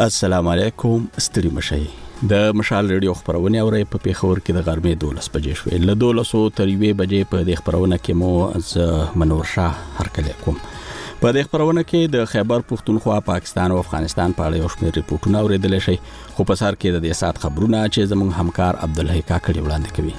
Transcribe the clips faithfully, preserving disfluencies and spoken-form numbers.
السلام علیکم ستړي مشي د مشال ریډیو خبرونه اوري په پیښور کې د غرمې دولس بجې شوې له دولسو تر یوې بجې په دې خبرونه کې مو از منور شاه هرکلی کوم. په دې خبرونه کې د خیبر پښتونخوا پاکستان او افغانستان په اړه یو شمېر ریپورتونه اوریدل شي، خو په سر کې د دې سات خبرونه چې زموږ همکار عبدالحی کاکړي وړاندې کوي.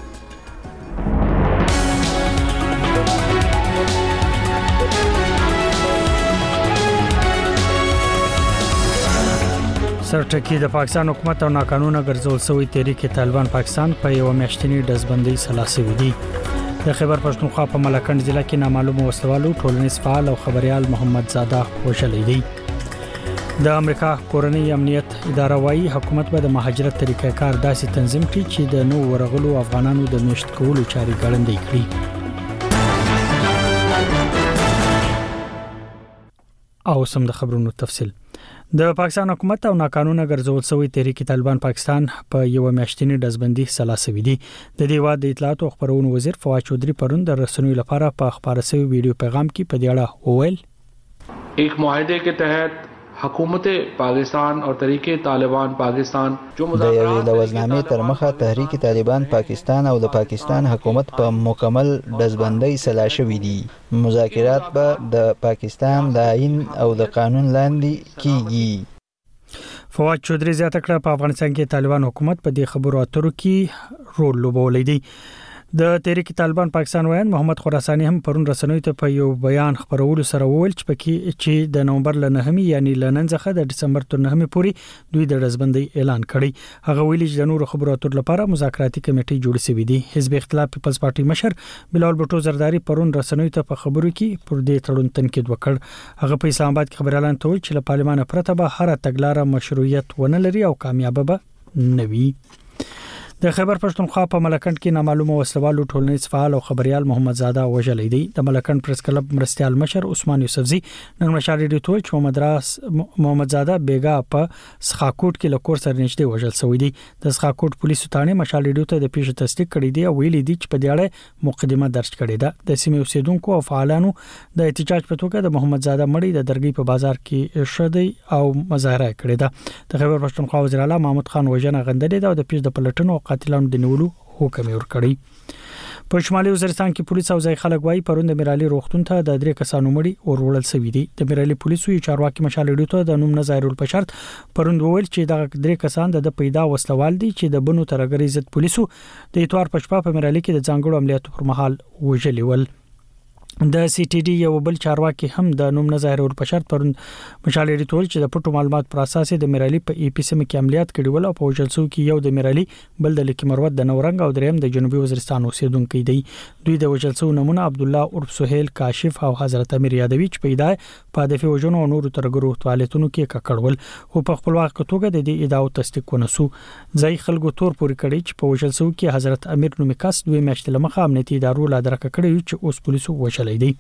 سرټکی د پاکستان حکومت او ناقانونه ګرځول شوی تحریک طالبان پاکستان په یو میاشتنی ډزبندۍ سلاسي دي. د خیبر پښتونخوا په ملکنډ ضلع کې نامعلومه وسلوالو ټولنیز فعال او خبريال محمد زاده وژلی دی. د امریکا کورنۍ امنیت اداره وايي حکومت به د مهاجرت طریقې کار داسې تنظیم کړي چې د نو ورغلو افغانانو د میشت کولو چاري ګړندې کړي. او سم د خبرونو تفصیل. د پاکستان حکومت او ناقانونه ګرځول شوی تحریک طالبان پاکستان په یو میاشتنی ډزبندۍ سلاسي دي. د دې واد د اطلاعات او خبرونو وزیر فواد چودھری پرون د رسنیو لپاره په خبره شوی ویډیو پیغام کې په دې اړه وویل ایک معاہدے کے تحت حکومت پاکستان اور تحریک طالبان پاکستان جو د یوې لوزنامې تر مخه تحریک طالبان پاکستان او د پاکستان حکومت په مکمل ډزبندۍ سلا شوې دي. مذاکرات به د پاکستان د آئین او د قانون لاندې کیږي. فواد چودھری زیاته کړه په افغانستان کې طالبان حکومت په دې خبرو اترو کې رول لوبولی دی. د تحریک طالبان پاکستان وایي محمد خراسانی هم پرون رسنیو ته په یو بیان خبرولو سره وویل چې پکې چې د نومبر ل نهمې یعنی ل نن څخه د دسمبر تر نهمې پورې دوی د ډزبندۍ اعلان کړی. هغه ویلي چې د نورو خبرو اترو لپاره مذاکراتي کمیټې جوړ شوې دي. حزب اختلاف پیپلز پارټي مشر بلال بټو زرداری پرون رسنیو ته په خبرو کې پر دې تړون تنقید وکړ. هغه په اسلام آباد کې خبريالان ته ویل چې له پارلمان پرته به هر تګلارې مشروعیت ونه لري او کامیاب به نه وي. د خیبر پښتونخوا په ملکنډ کې نامعلومه وسلوالو ټولنیز فعال او خبريال محمد زاده وژلی دی. د ملکنډ پریس کلب مرستيال مشر عثمان یوسفزی نن مشال ریډیو ته چې محمد راس محمد زاده بیګا په سخاکوټ کې له کور سره نشته وژل شوی دی. د سخاکوټ پولیسو ثانه مشال ریډیو ته د پیښې تصدیق کړی دی او ویلي دی چې په دې اړه مقدمه درج کړې ده. د سیمې اوسیدونکو او فعالانو د احتجاج په توګه د محمد زاده مړی د درګي په بازار کې شدی او مظاهره کړې ده. د خیبر پښتونخوا وزیر اعلی محمود خان وژنه غندلې ده او د پیښې د پلټنو او قاتلانو د نیولو حکم یې ورکړی. په شمالي وزیرستان کې پولیس او ځای خلک وايي پرون د میرالي روغتون ته د درې کسانو مړي اور وړل شوی دي. د میرالي پولیسو چارواکي مشال ریډیو ته د نوم نه ظاهرول په شرط پرون وویل چې د درې کسان د پیدا وسلوال دي چې د بنو ترګری ضد پولیسو د اتوار په شپه په میرالي کې د ځانګړو عملیاتو پر مهال وژلي ول. د سی ټي ډي یو بل چارواکي هم د نوم نه ظاهرول په شرط پرون مشال ریډیو ته چې د پټو معلومات پر اساس د میرالي په ای پی سم کې عملیات کړي ول او په وجلسو کې یو د میرالي بل د لکی مروت د نورنګ او دریم د جنوبي وزیرستان اوسیدونکو دی. دوی د وجلسو نمونه عبد الله عرف سهیل کاشف او حضرت امیر یادوي چې پیدا په دفي وجونو او نورو ترګرو توالتونو کې ککړول خو په خپل وخت توګه د دې ادعاو تصدیق ونسو. ځای خلکو تور پوری کړي چې په وجلسو کې حضرت امیر نومي کس دوی میاشتې لمخه امنیتي ادارو لا درک کړي چې اوس پولیسو وشلې دي.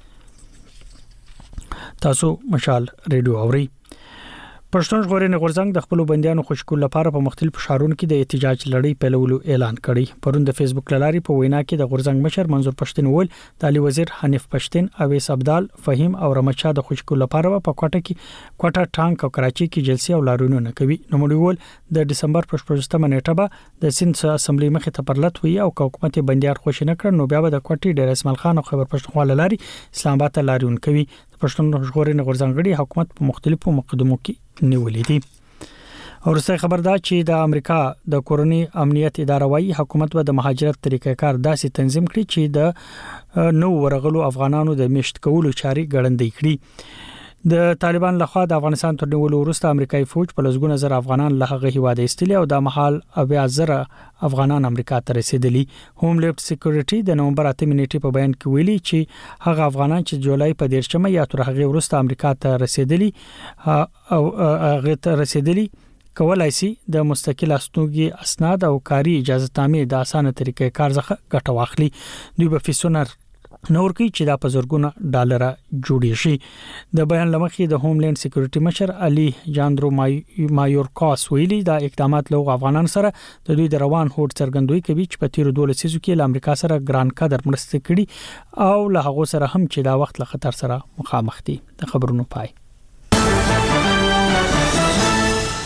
تاسو مشال ریډیو اوري. پښتون ژغورنې غورځنګ د خپل بنديانو خوشکول لپاره په مختلفو ښارونو کې د احتجاج لړۍ پیلولو اعلان کړی. پرون د فیسبوک لاري په وینا کې د غورځنګ مشر منظور پښتون وویل د علي وزیر حنیف پښتون اویس عبدال فهیم او رمچا د خوشکول لپاره په کوټه کې کوټه ټانک او کراچي کې جلسې او لارونو نه کوي. نو موږ وویل د دسمبر په شپږمه نیټه به د سند اسمبلی مخې ته پرلط وي او حکومت بنديار خوښ نه کړ نو بیا به د کوټي ډیر اسماعیل خان او خیبر پښتونخوا لاري اسلام آباد ته لارون کوي. پښتون ژغورنې غورځنګ حکومت په مختلفو مقدمو کې نیولې دي. او رسې خبر دا چې د امریکا د کورنۍ امنیت اداره وايي حکومت به د مهاجرت طریقې کار داسې تنظیم کړي چې د نو ورغلو افغانانو د میشت کولو چاري ګړندې کړي. د طالبان لخوا د افغانستان تر نیولو وروسته امریکایي فوج په لږ نظر افغانان له هغه هیواده ایستلي او د محل اویا زره افغانان امریکا ته رسیدلي. هوم لیفت سکیورټي د نومبر اتمه نیټه په بیان کې ویلي چې هغه افغانان چې جولای په دیرشمه یا تر هغه وروسته امریکا ته رسیدلي او هغه ته رسیدلي کولای شي د مستقل استوګي اسناد او کاري اجازه تامه د اسانه طریقې کار څخه ګټه واخلي. دوی به فیسونر نور کې چې دا په زرګونه ډالر جوړی شي. د بیان لمخې د هوم لینډ سکیورټي مشر علي جاندرو مایورکاس ویلي دا اقدامات له افغانان سره د دوی د روان هوډ څرګندوي کوي چې په تیر دوه لسیزو کې له امریکا سره ګران قدر مرسته کړي او له هغه سره هم چې دا وخت له خطر سره مخامخ دي. د خبرونو پای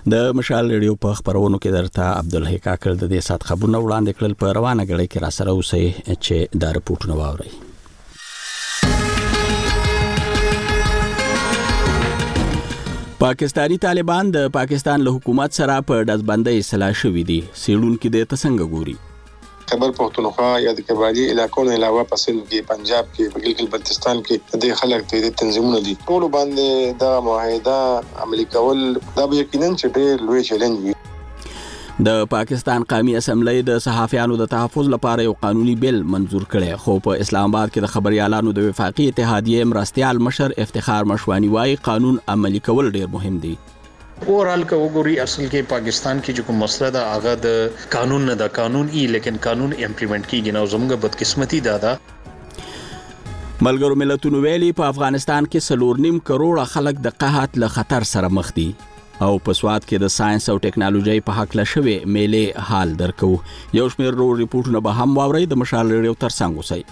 د مشال ریډیو په خبرونو کې درته عبدالحی کاکړ د دې سات خبرونه وړاندې کړل. په روانه غړي کې را سره اوسئ چې دا رپورټونه واورئ. پاکستانی طالبان د پاکستان له حکومت سره په ډزبندۍ سلا شوي دي. سیړونکو د تسنګ ګوري خبر پښتونخوا یا د قبایلی علاقو نه علاوه په سند کې پنجاب کې په ګلګت بلتستان کې د خلک د تنظیمونو دي ټول باندې د معاهده عملي کول دا به یقینا چې ډېر لوی چیلنج وي. د پاکستان قومي اسمبلی د صحافیانو د تحفظ لپاره یو قانوني بیل منزور کړي، خو په اسلام آباد کې د خبريالانو د وفاقي اتحادیې مرستيال مشر افتخار مشوانی وايي قانون عملي کول ډېر مهم دي. اوورال کا وګوري اصل کې پاکستان کې چې کوم مسله دا هغه د قانون نه دا قانون ای لیکن قانون امپلیمنٹ کیږي نو زموږ بدقسمتي دا ده. ملګرو ملتونو ویلي په افغانستان کې سلور نیم کروڑه خلک د قحط له خطر سره مخ دي او په سواد کې د ساينس او ټیکنالوژي په حق له شوی میلې حال درکو. یو شمېر رو ریپورتونه به هم واوري. د مشال ریډیو ترڅنګ اوسئ.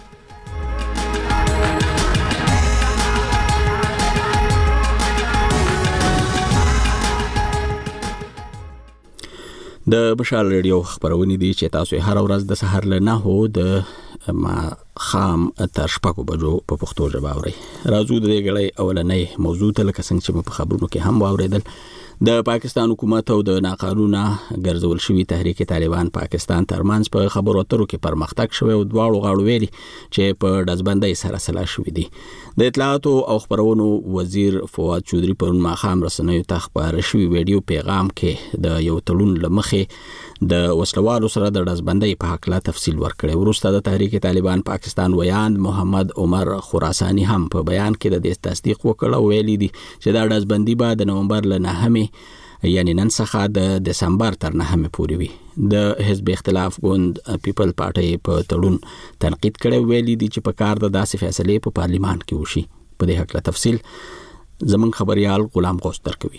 د مشال ریډیو خبرونه دي چې تاسو هر ورځ د سحر له نه هو د ما خام تر شپږو بجو په پښتو ژبه اوري. راځو د دې غړې اولنې موضوع ته لکه څنګه چې په خبرونو کې هم واوریدل. د پاکستان حکومت او د ناقانونه ګرځول شوی تحریک طالبان پاکستان ترمنځ په خبرو اترو کې پرمختګ شوی او دواړو غاړو ویلي چې په ډزبندۍ سره سلا شوی دي. د اطلاعات او خبرونو وزیر فواد چودري پرون ماخام رسنیو ته خبر شوی ویډیو پیغام کې د یو تړون لمخې د وسلوالو سره د ډزبندۍ په حق لا تفصیل ورکړي. وروسته د تحریک طالبان پاکستان ویان محمد عمر خراسانی هم په بیان کې د دې تصدیق وکړ او ویلي دي چې دا ډزبندي به د نومبر له نهمې یعنی نن څخه د دسمبر تر نهمې پورې وي. د حزب اختلاف ګوند پیپل پارټي په تړون تنقید کړي، ویلي دي چې په کار د داسې فیصلې په پارلیمان کې وشي. په دې حق له تفصیل زمون خبريال غلام غوث درکوي.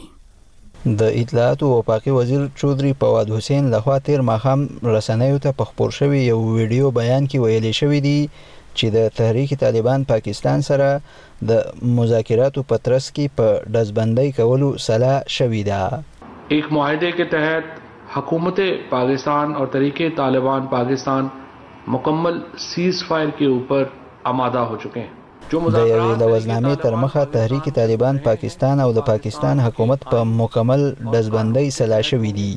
د اطلاعات او وفاقي وزیر چودري فواد حسین لخوا تیر ماخام رسنیو ته په خبر شوی یو ویډیو بیان کې ویلي شوی دی چې د تحریک طالبان پاکستان سره د مذاکراتو په ترڅ کې په ډزبندۍ کولو سلا شوی ده. एक मुआहदे के तहत हुकूमत पाकिस्तान और तहरीक तालिबान पाकिस्तान मुकम्मल सीज फायर के ऊपर आमादा हो चुके हैं. د یوې لوزنامې تر مخه تحریک طالبان پاکستان او د پاکستان حکومت په مکمل ډزبندۍ سلا شوي دي.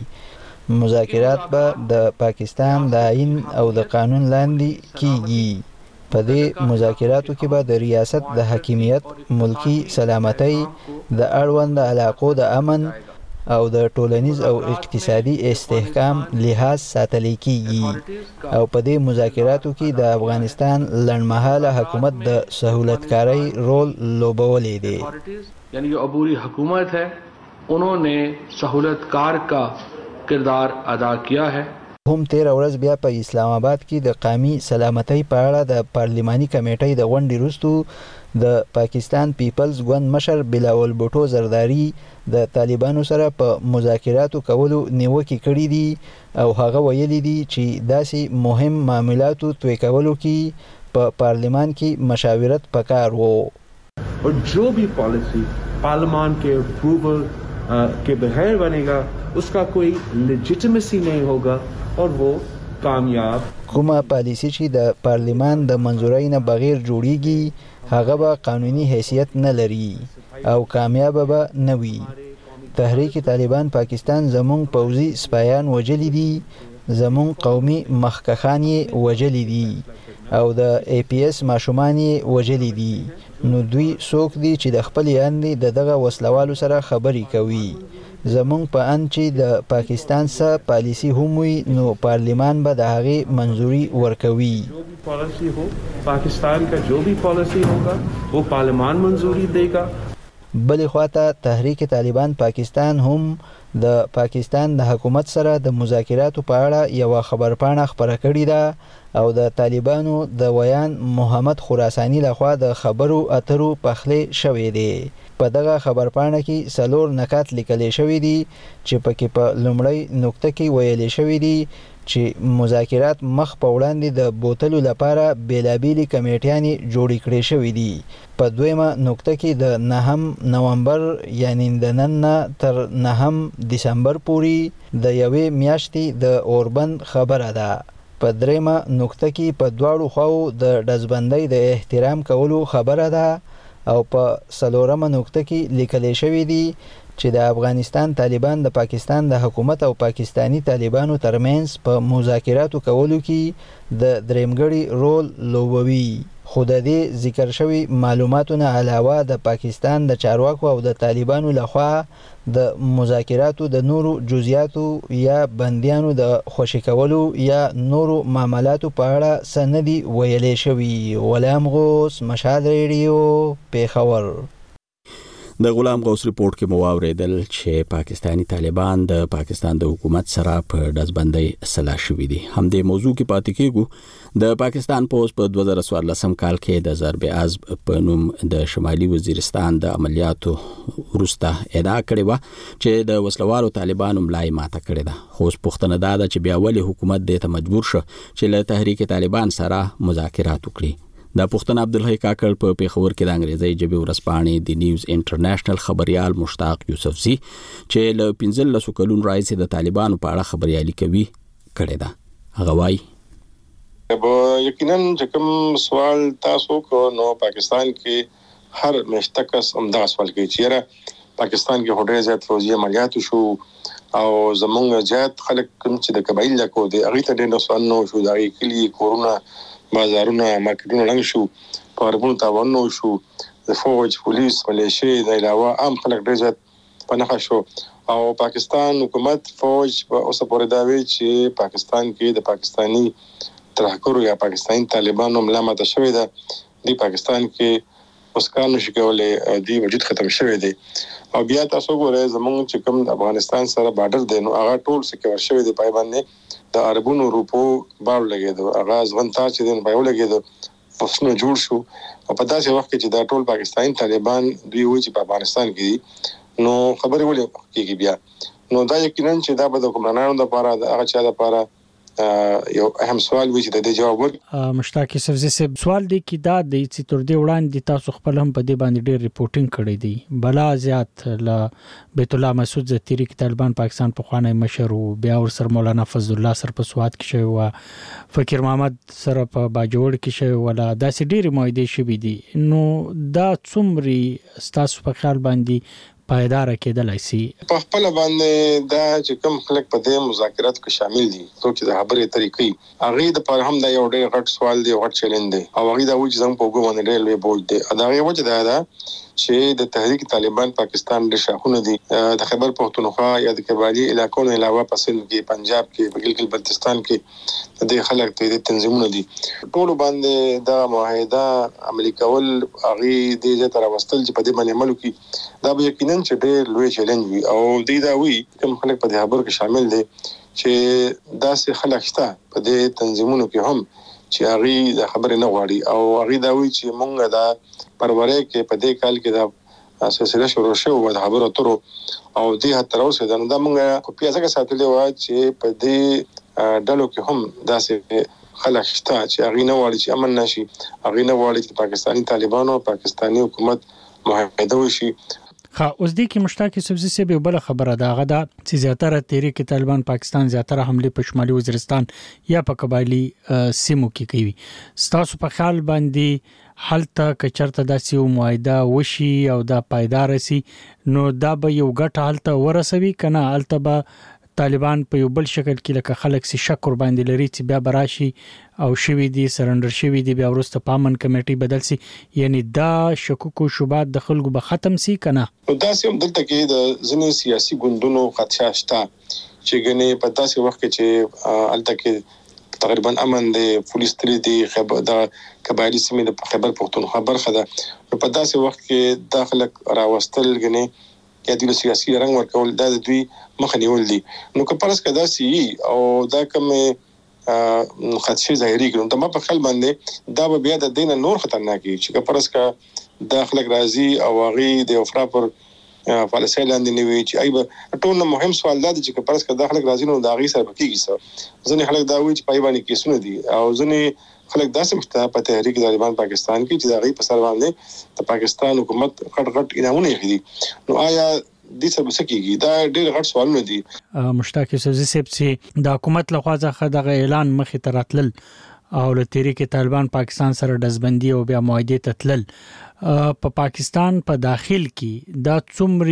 مذاکرات به د پاکستان د آئین او د قانون لاندې کیږي. په دې مذاکراتو کې به د ریاست د حاکمیت، ملکی سلامتۍ، د اړوند علاقو د امن او د ټولنیز او اقتصادي استحکام لحاظ ساتل کیږي او په دې مذاکراتو کې د افغانستان لنډمهاله حکومت د سہولتکاری رول لوبولې دی. یعنی جو عبوری حکومت ہے انہوں نے سہولتکار کا کردار ادا کیا ہے. هم تیر ورځ بیا په اسلام آباد کې د قومي سلامتۍ په اړه د پارلماني کمیټې د غونډې وروسته د پاکستان پیپلز ګوند مشر بلاول بوټو زرداری د طالبانو سره په مذاکراتو کولو نیوکې کړې دي او هغه ویلي دي چې داسې مهم معاملاتو توی کولو کې په پارلمان کې مشاورت پکار وو. اور جو بھی پالیسی پارلیمان کے اپروول کے بغیر بنے گا اس کا کوئی لیجیٹمیسی نہیں ہوگا اور وہ کامیاب. کومه پالیسی چې د پارلیمان د منظورۍ نه بغیر جوړیږي هغه به قانوني حیثیت نه لري او کامیاب به نه وي. تحریک طالبان پاکستان زمون پوځي سپایان وجلی دي، زمون قومي مخکخان یې وجلی دي او د ای پی ایس ماشومان یې وجلی دي. نو دوی څوک دي چې د خپل یاندې د دغه وسلوالو سره خبرې کوي. زمون په ان چې د پاکستان سره پالیسی هم وي نو پارلیمان به د هغې منظوري ورکوي. جو بھی پالیسی ہو پاکستان کا جو بھی پالیسی ہوگا وہ پارلیمان منظوری دے گا. بلې خواته تحریک طالبان پاکستان هم د پاکستان د حکومت سره د مذاکراتو په اړه یو خبرپاڼه خبره کړې ده او د طالبانو د ویان محمد خراسانی لخوا د خبرو اترو پخلې شوې دي. په دغه خبرپاڼه کې څلور نکات لیکل شوي دي چې پکې په لومړی نقطه کې ویل شوي دي چې مذاکرات مخ په وړاندې د بوتلو لپاره بیلابېلې کمیټیانې جوړې کړې شوې دي. په دویمه نقطه کې د نهم نومبر یعنی د نن نه تر نهم دسمبر پورې د یوې میاشتې د اوربند خبره ده. په دریمه نقطه کې په دواړو خواو د ډزبندۍ د احترام کولو خبره ده او په څلورمه نقطه کې لیکل شوی دی چې د افغانستان طالبان د پاکستان د حکومت او پاکستانی طالبانو ترمنځ په مذاکراتو کولو کې د درېمګړي رول لوبوي. خو د دې ذکر شوی معلوماتو نه علاوه د پاکستان د چارواکو او د طالبانو لخوا د مذاکراتو د نورو جزئیاتو یا بندیانو د خوشی کولو یا نورو معاملاتو په اړه سندي ویلې شوی. غلام غوث، مشال ریډیو، پیښور. د غلام غوث ریپورت کې مو واوریدل چې پاکستانی طالبان د پاکستان د حکومت سره په ډزبندۍ سلا شوي دي. همدې موضوع کې پاتې کېږو. د پاکستان پوز په دوه زره څوارلسم کال کې د ضرب عزب په نوم د شمالي وزیرستان د عملیاتو وروسته ادعا کړې وه چې د وسلوالو طالبانو ملای ماته کړې ده. خو اوس پوښتنه دا ده چې بیا ولې حکومت دې ته مجبور شو چې له تحریک طالبان سره مذاکرات وکړي. دا پوښتنه عبدالحی کاکړ په پیښور کې د انګریزي ژبې ورځپاڼې د نیوز انټرنیشنل خبريال مشتاق یوسفزي چې له پنځلسو کلونو راځي د طالبانو په اړه خبريالي کوي کړې ده. هغه وایي به یقینا چې کوم سوال تاسو کو نو پاکستان کې هر مشتکس عمده سوال کوي چې پاکستان کې هډه زیات فوجي عملیات شو او زمونږ زیات خلک کوم چې د قبایل لا کو دي هغه ته ډېر نو نو شو دا کلی کورونا بازارونه مارکیټونه لنګ شو پاربون تاوان نو شو د فوج پولیس ملیشي د علاوه عام خلک ډېر زیات پناه شو او پاکستان حکومت فوج په اوسه پورې دا وی چې پاکستان کې د پاکستانی ترهګرو یا پاکستانی طالبانو ملامت شوی ده. دی پاکستان کې اوس کار نشي کولای، دی وجود ختم شوی دی. او بیا تاسو ګورئ زمونږ چې کوم افغانستان سره بارډر دی نو هغه ټول سکیور شوی دی پای باندې د عربونو روپو بار لګیدو هغه ځوان تا چې دین پایو لګیدو فصلونه جوړ شو او په داسې وخت کې چې دا ټول پاکستانی طالبان دوی وایي چې په افغانستان کې نو خبرې ولې کېږي بیا نو دا یقینا چې دا به د حکمرانانو لپاره د هغه چا لپاره یو اهم سوال وی چې د جواب ورکړي. مشتاق یوسفزي صاحب سوال دی کې دا د چې تر دې وړاندې تاسو خپل هم په دې باندې ډېر ریپورتینګ کړی دی بلا زیات ل بیت الله مسعود زتیری کې طالبان پاکستان په خوانه مشر او بیا ور سر مولانا فضل الله سر په سواد کې شوی او فقیر محمد سره په باجوړ کې شوی ولا داسې ډېر مایده شوی دي نو دا څومره تاسو په خیال باندې پایدار کېدلای شي؟ په خپل باندې دا چې کوم خلک په دې مذاکراتو کې شامل دي څوک چې د خبرې طریقې هغه د پر هم دا یو ډېر غټ سوال دی او غټ چیلنج دی او هغه دا وایي چې زموږ په ګومان ډېر لوی بوج دی. دا یو وجه ده چې د تحریک طالبان پاکستان د شاخونه دي د خیبر پختونخوا یا د کبالي علاقو نه علاوه په سند کې پنجاب کې په ګلګت بلتستان کې د خلک ته د تنظیمونه دي ټول باندې دا معاهده عملي کول هغه د دې تر واستل چې په دې باندې عمل وکړي دا به یقینا چې ډېر لوی چیلنج وي او د دا وی کوم خلک په دې خبرو کې شامل دي چې داسې خلک شته په دې تنظیمونو کې هم چې هغه د خبرې نه غواړي او هغه دا وی چې مونږ دا پرورې کې په دې کال کې دا سلسله شروع شوه د خبرو اترو او دې هڅه تر اوسه دا موږ په پیازه کې ساتلې و چې په دې ډلو کې هم داسې خلک شته چې هغه نه غواړي چې امن نشي هغه نه غواړي چې پاکستانی طالبانو او پاکستانی حکومت معاهده وشي. خا اوس دې کې مشتاق یوسفزي صاحب یو بل خبره ده هغه دا چې زیاتره تحریک طالبان پاکستان زیاتره حمله په شمالي وزیرستان یا په قبایلی سیمو کې کوي. ستاسو په خیال باندې حالته کچرته داسې یو معاهده وشي او دا پایدار شي نو دا به یو ګټه حالته ورسوي کنه حالته به طالبان په یو بل شکل کې لکه خلک سي شک ور باندې لري چې بیا براشي او شوی دي سرندر شوی دي بیا ورسته پامن کمیټي بدل سي یعنی دا شکوک او شوبات د خلکو به ختم سي کنه دا سیم دلته کې د ځینې سیاسي ګوندونو خدشه شته چې ګنې په داسې وخت کې چې الته کې تقریبا امن دی پولیس تری دی خبر د قبایلی سیمې د خبر پختونخوا برخه ده نو په داسې وخت کې داخله راوستل ګنې یا د سیاسي رنګ ورکول دا د دوی مخه نیول دي نو که پرس کدا سی او دا کوم خدشه ظاهري کړو ته ما په خپل باندې دا به بیا د دینه نور خطرناک شي چې که پرس کا داخله راځي او هغه د افرا پر پالیسي لاندې نه وي چې ایبه ټول مهم سوال دا چې پرس کړه د خلک راځي نو دا غي سره کیږي سره ځنې خلک دا وایي چې پای باندې کیسونه دي او ځنې خلک داسې مخته په تحریک طالبان پاکستان کې چې دا غي په سر باندې د پاکستان حکومت غټ غټ انعامونه یې نو آیا د څه بسکیږي دا ډېر غټ سوالونه دي. مشتاق یوسفزي صاحب چې د حکومت لخوا ځخه د اعلان مخې ته راتلل او له تحریک طالبان پاکستان سره دزبندي او بیا معاهده ته تلل په پا پاکستان په پا داخل کې دا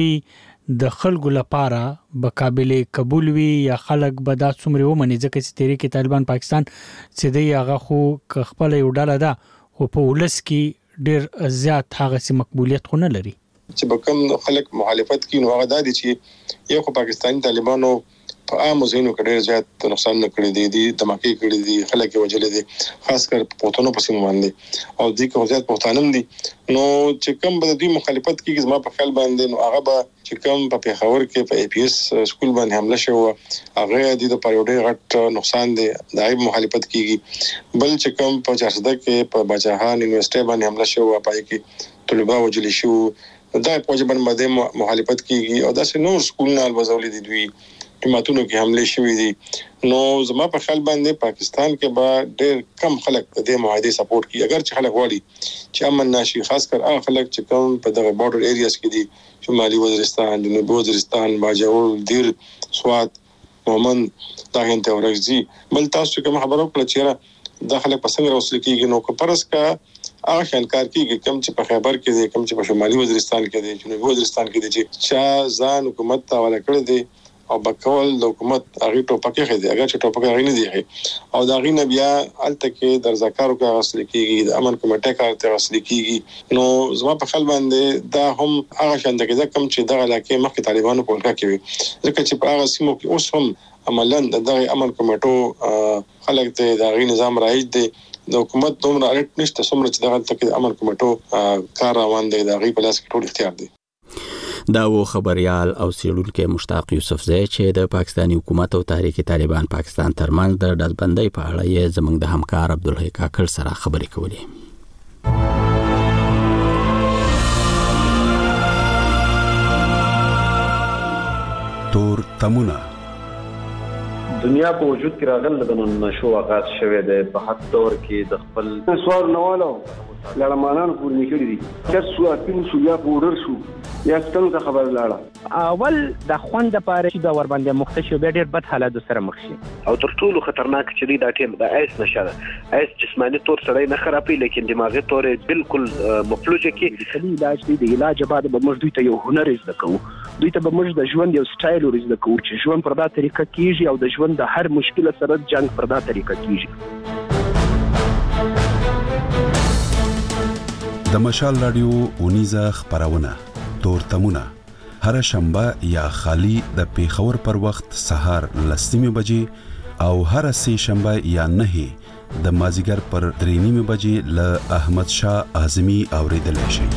څومره د خلکو لپاره به قابل قبول وي یا خلک به دا څومره ومني ځکه چې تحریک طالبان پاکستان چې دی هغه خو خپل یو ډله ده او په ولس کې ډېر زیات هغه سي مقبولیت خو نه لري چې به کوم خلک مخالفت کوي نو هغه د دې چې یو خو پاکستاني طالبانو په عام ځینو کې ډېر زیات نقصان کړی دی د دماکي کړی دي خلک وجل دي خاص کر پښتنو په سیمه باندې او د کوم زیات پښتانم دي نو چې کوم به د مخالفت کوي زما په خیال باندې نو هغه به چې کوم په پیښور کې په ای پی اس سکول باندې حمله شو هغه د پریوډي غټ نقصان دی دای مخالفت کیږي بل چې کوم په چارسده کې په بچاهان یونیورسيټي باندې حمله شو پای کې طلبه وجل شو دا په ځبن باندې مخالفت کیږي او دا نور سکول نه الوزولې دي دوی ټیماتونو کې حمله شوې دي نو زما په خیال باندې پاکستان کې به ډېر کم خلک د معاهده سپورټ کوي اگر چې خلک وړي چې امن نشي خاص کر هغه خلک چې کوم په دغه بارډر ایریاز کې دي شمالي وزیرستان جنوبي وزیرستان باجوړ دیر سوات مومن دا هنته ورغزي بل تاسو کوم خبرو کړ چې دا خلک پسنګ راوصل کیږي نو کو پرس کا هغه شانکار کیږي کم چې په خیبر کې دي کم چې په شمالي وزیرستان کې دي جنوبي وزیرستان کې دي چې چا ځان حکومت ته حواله کړی دي او بکول د حکومت هغه ټوپکه خېدي اگر چې ټوپکه غي نه دی او دا غي نه بیا الته کې در زکارو کې غسل کیږي د امن کمیټه کار ته غسل کیږي نو زما په خپل باندې دا هم هغه شانده کې دا کم چې د علاقې مخکې طالبانو په لکه کوي ځکه چې په هغه سیمو کې اوس هم عملاً د امن کمیټو خلک ته د غي نظام رایج دی د حکومت دومره اړت نشته څومره چې دغه تک د امن کمیټو کار روان دی د غي په لاس کې ټول اختیار دی. دا و خبريال او سیړونکو مشتاق یوسفزی چې د پاکستاني حکومت او تحریک طالبان پاکستان ترمنځ د دزبندۍ په اړه یې زموږ د همکار عبدالحی کاکړ سره خبرې کولې. تور تمونه دنیا په وجود کې راغل د نشو آغاز شوه د په حد تور کې د خپل سوال نوالو لړمانان پورې نکړي دي چې سو اتین سو یا پورر شو یا ستنو ته خبر لاړه اول د خوند لپاره چې د ور باندې مختشو به ډېر بد حالات سره مخ شي او تر ټولو خطرناک چې دی دا ټیم د ایس نشه ایس جسمانی تور سره نه خرابې لیکن دماغي تور بالکل مفلوجه کې د علاج دی د علاج بعد به موږ دوی ته یو هنر زده کوو دوی ته به موږ د ژوند یو سټایل ورزده کوو چې ژوند پر دا طریقه کیږي او د ژوند د هر مشکل سره جنگ پر دا طریقه کیږي. د مشال رادیو اونیزه خبرونه تور تمونه هر شنبه یا خالی د پیښور پر وخت سهار لسمه بجې او هر سه شنبه یا نه د مازیګر پر درې نیمه بجې ل احمد شاه اعظمي اوریدل شي.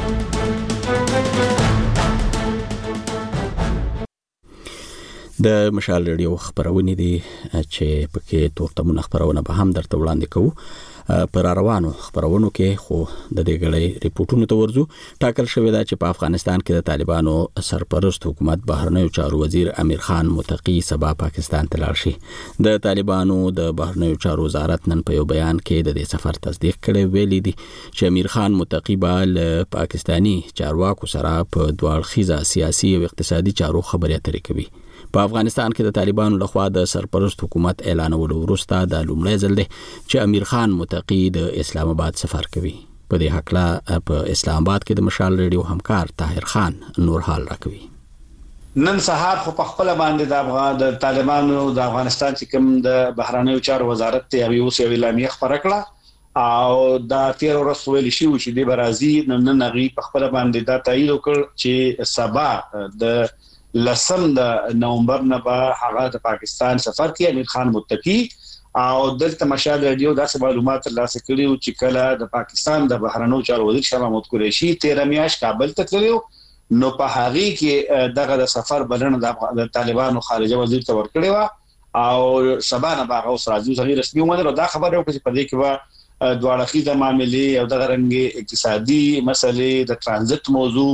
د مشال رادیو خبرونه دي چې پکې تور تمونه خبرونه به هم درته وړاندې کوو. پر روانو خبرونو کې خو د دې غړې ریپورتونو ته ورځو. ټاکل شوې ده چې په افغانستان کې د طالبانو سرپرست حکومت بهرنیو چارو وزیر امیر خان متقی سبا پاکستان ته لاړ شي. د طالبانو د بهرنیو چارو وزارت نن په یو بیان کې د دې سفر تصدیق کړی ویلي دي چې امیر خان متقی به پاکستانی چارواکو سره په دوړخیزه سیاسي او اقتصادي چارو خبرې اترې کوي. په افغانستان کې د طالبانو لخوا د سرپرست حکومت اعلانولو وروسته د لومړي ځل دی چې امیر خان متقی د اسلام آباد سفر کوي. په دې حق په اسلام آباد کې د مشال رادیو همکار طاهر خان نور حال راکوي. نن سهار خو په خپل باندې د افغان د طالبانو د افغانستان چې کوم د بهرنیو چارو وزارت ته یو څه اعلامیه خبره کړه او دا تیر ورځ ویل شي چې د برازي نن نغي په خپل باندې دا تایید وکړ چې سبا د لسم د نومبر نه به هغه د پاکستان سفر کې امیر خان متقی او دلته مشال رادیو داسې معلومات ترلاسه کړي چې کله د پاکستان د بهرنیو چارو وزیر شاه محمود قریشي تیر میاشت کابل ته تللی نو په هغه کې دغه د سفر بلنه د طالبانو خارجه وزیر ته ورکړی و او سبا نه باغ اوس راځي صحیح رسمي ومنه دا خبره وکړي په دې کې و دواړه خيزه معاملې او د غرنګي اقتصادي مسلې د ترانزیت موضوع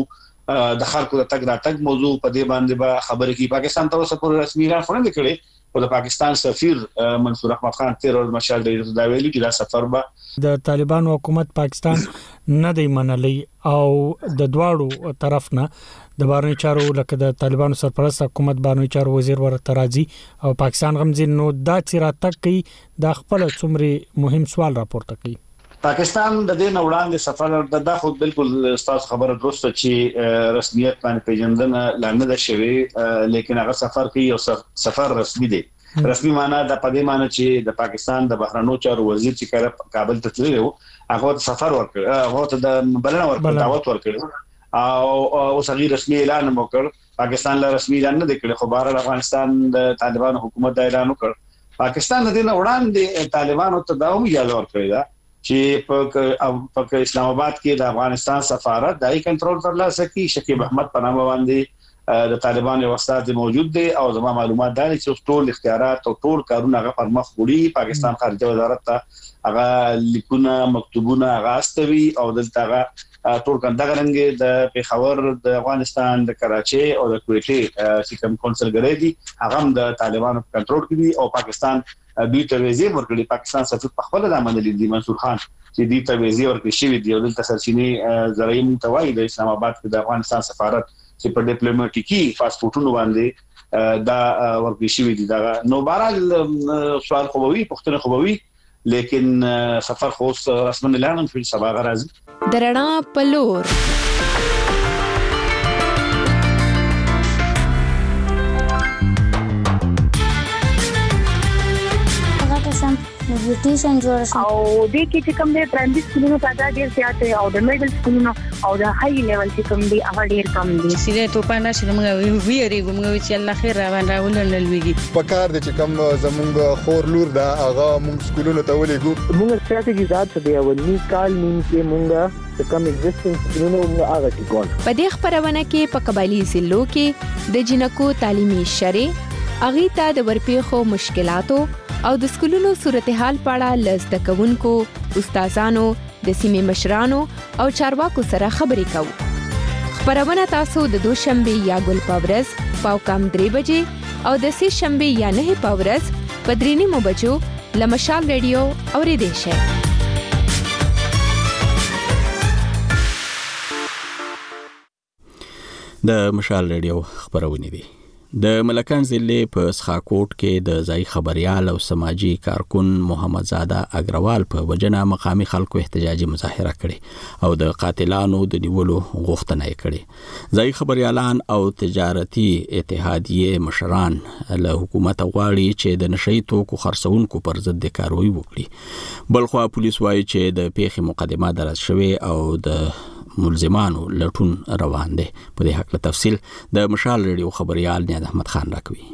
د خلکو د تګ راتګ موضوع په دې باندې به خبرې کی پاکستان تر اوسه پورې رسمي اعلان نه کړی او د پاکستان سفیر منصور احمد خان تیر ورځ مشال ډیر دا ویلي چې دا سفر به د طالبانو حکومت پاکستان نه دی منلی او د دواړو طرف نه د بهرنی چارو لکه د طالبانو سرپرست حکومت بهرنی چارو وزیر ورته راځي او پاکستان غمزین نو دا چیرته کوي د خپل څومره مهم سوال راپورته کوي پاکستان د دې نوړاندې سفر د داخل بالکل ستاسو خبره درسته چې رسمیت باندې پیژندنه لاندې ده شوی لیکن هغه سفر کوي او سفر رسمي دی رسمي معنی د پدې معنی چې د پاکستان د بهرنیو چارو وزیر چې کابل ته تللی و هغه سفر ورکړ هغه ته د بلنه ورکړ دعوت ورکړ او او صغیر رسمي اعلان وکړ پاکستان له رسمي اعلان نه کړ خو بهر افغانستان د طالبانو حکومت د اعلان وکړ پاکستان د دې وړاندې طالبانو ته دا هم اجازه ورکړه چې په اسلام آباد کې د افغانستان سفارت دای کنټرول ترلاسه کوي شکیب احمد په نامه باندې د طالبانو استاد موجود دی او زما معلومات دا چې ټول اختیارات او ټول کارونه هغه پر مخ وړي پاکستان خارجه وزارت ته هغه لیکونه مکتوبونه هغه استوي او دلته هغه ټول کنده غرنګ د پیښور د افغانستان د کراچي او د کویټي چې کوم کونسلګری دي هغه د طالبانو کنټرول کوي او پاکستان دوی ته ویزه ورکړي پاکستان سفیر په خپل د منلي دي منصور خان چې دوی ته ویزه ورکړي شوی دی او دلته سرچینې زرعي متوای د اسلام آباد کې د افغانستان سفارت چې په ډیپلوماټیکي پاسپورتونو باندې دا ورکړي شوی دي دا نو بهرحال سوال خوبوي پښتنه خوبوي لیکن سفر خو رسمن اعلان شوی سبا غراځي درنا پلور نو بیوټیشن جوړ شو او د کې چې کوم د پرایمري سکولونو تعداد ډیر زیات دی او د میډل سکولونو او د هاي لیول چې کوم دی هغه ډیر کم دي سیده ته په نشه موږ ویری کوم چې الله خیر را باندې راولل لويږي په کار د چې کوم زمونږ خور لور دا هغه موږ سکولونو ته ولېګو موږ ستراتیژي ذات دی او نی کال نیم کې موږ کوم ایگزیسټنس سکولونو موږ هغه کې کول په دې خبرونه کې په قبایلی ضلعو کې د جنکو تعلیمي شری اغه ته د ورپېخو مشکلاتو او د سکولونو صورتحال پاړه لزده کوونکو استادانو د سیمې مشرانو او چارواکو سره خبرې کوو خبرونه تاسو د دوشنبه یا ګل پاورز پاو کم درې بجې او د سه شنبه یا نه پاورز په درې نیمو بجو لمشال ریډیو اوریدئ شئ د مشال ریډیو خبرونه دي د ملکان ضلع په سخاکوټ کې د ځای خبريال او سماجی کارکون محمد زاده اگروال په وجنه مقامی خلکو احتجاجي مظاهره کړي او د قاتلانو د نیولو غوښتنه یې کړي ځای خبريالان او تجارتي اتحادیه مشران له حکومت غواړي چې د نشئی توکو خرڅونکو پر ضد کاروي وکړي بلخو پولیس وایي چې د پیښې مقدمه درج شوې او د ملزمانو لټون روان دي په دې حق له تفصیل د مشال ریډیو خبريال نیاز احمد خان راکوي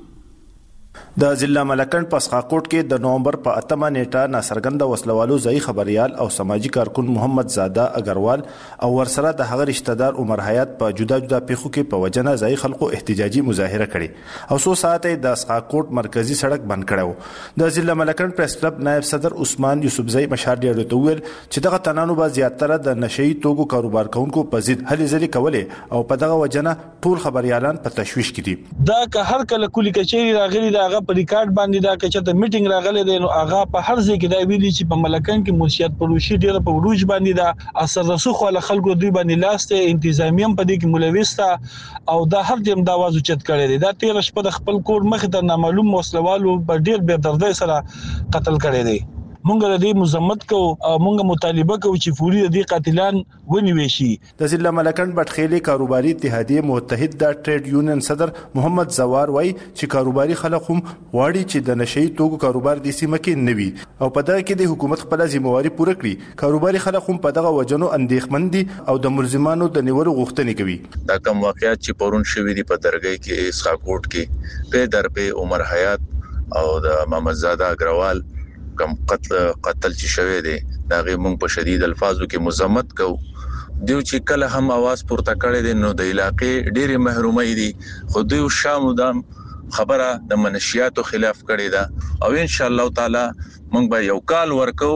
د ضلع ملکن په سخاکوټ کې د نومبر په اتمه نیټه ناصرګند وسلوالو ځای خبريال او سماجی کارکون محمد زاده اگروال او ورسره د هغه رشتہ دار عمر حیات په جدا جدا پیښو کې په وجنه ځای خلکو احتجاجي مظاهره کړي او څو ساعته د سخاکوټ مرکزی سړک بند کړو د ضلع ملکن پریس کلب نائب صدر عثمان یوسفزئی مشار ډیرو ته ویل چې دغه تنانو با زیاتره د نشئی توکو کاروبار کوونکو په ضد هلي ځلې کولې او په دغه وجنه ټول خبريالان په تشويش کې دي دا که هر کله کلی کچېری راغلي دا په ریکارډ باندې دا چې ته میټینګ راغلی دی نو هغه په هر ځای کې دا ویلي چې په ملکن کې منشيات پروشي ډیره په وروج باندې دا اثر رسوخ ول خلکو دوی باندې لاسته انتظامیه په دې کې ملويستا او دا هر ټیم دا आवाज اوچت کړی دی دا تیر شپه د خپل کور مخ ته نامعلوم وسلوالو په ډیر بے دردۍ سره قتل کړی دی مونږ د دې مزمت کو او مونږ مطالبه کوو چې فوري د دې قاتلان ونیول شي د ضلع ملکن بټخېلي کاروباري اتحادیه متحد د ټریډ یونین صدر محمد زوار وای چې کاروباري خلک هم واړي چې د نشئی توکو کاروبار د سیمه کې نوي او په دغه کې د حکومت خپل ځمواري پوره کړي کاروباري خلک هم په دغه وجنو اندېښمن دي او د ملزمانو د نیولو غوښتنې کوي دا کوم واقعیت چې پرون شوې دي په درګۍ کې سخاکوټ کې په در په عمر حیات او د محمد زاده اگروال کم قتل قتل چې شوی دی دا غي مونږ په شدید الفاظو کې مزمت کو دیو چې کله هم आवाज پورته کړي دي نو د علاقې ډېری محرومي دي خو دوی شامو د خبره د منشياتو خلاف کړي دا او ان شاء الله تعالی مونږ به یو کال ورکو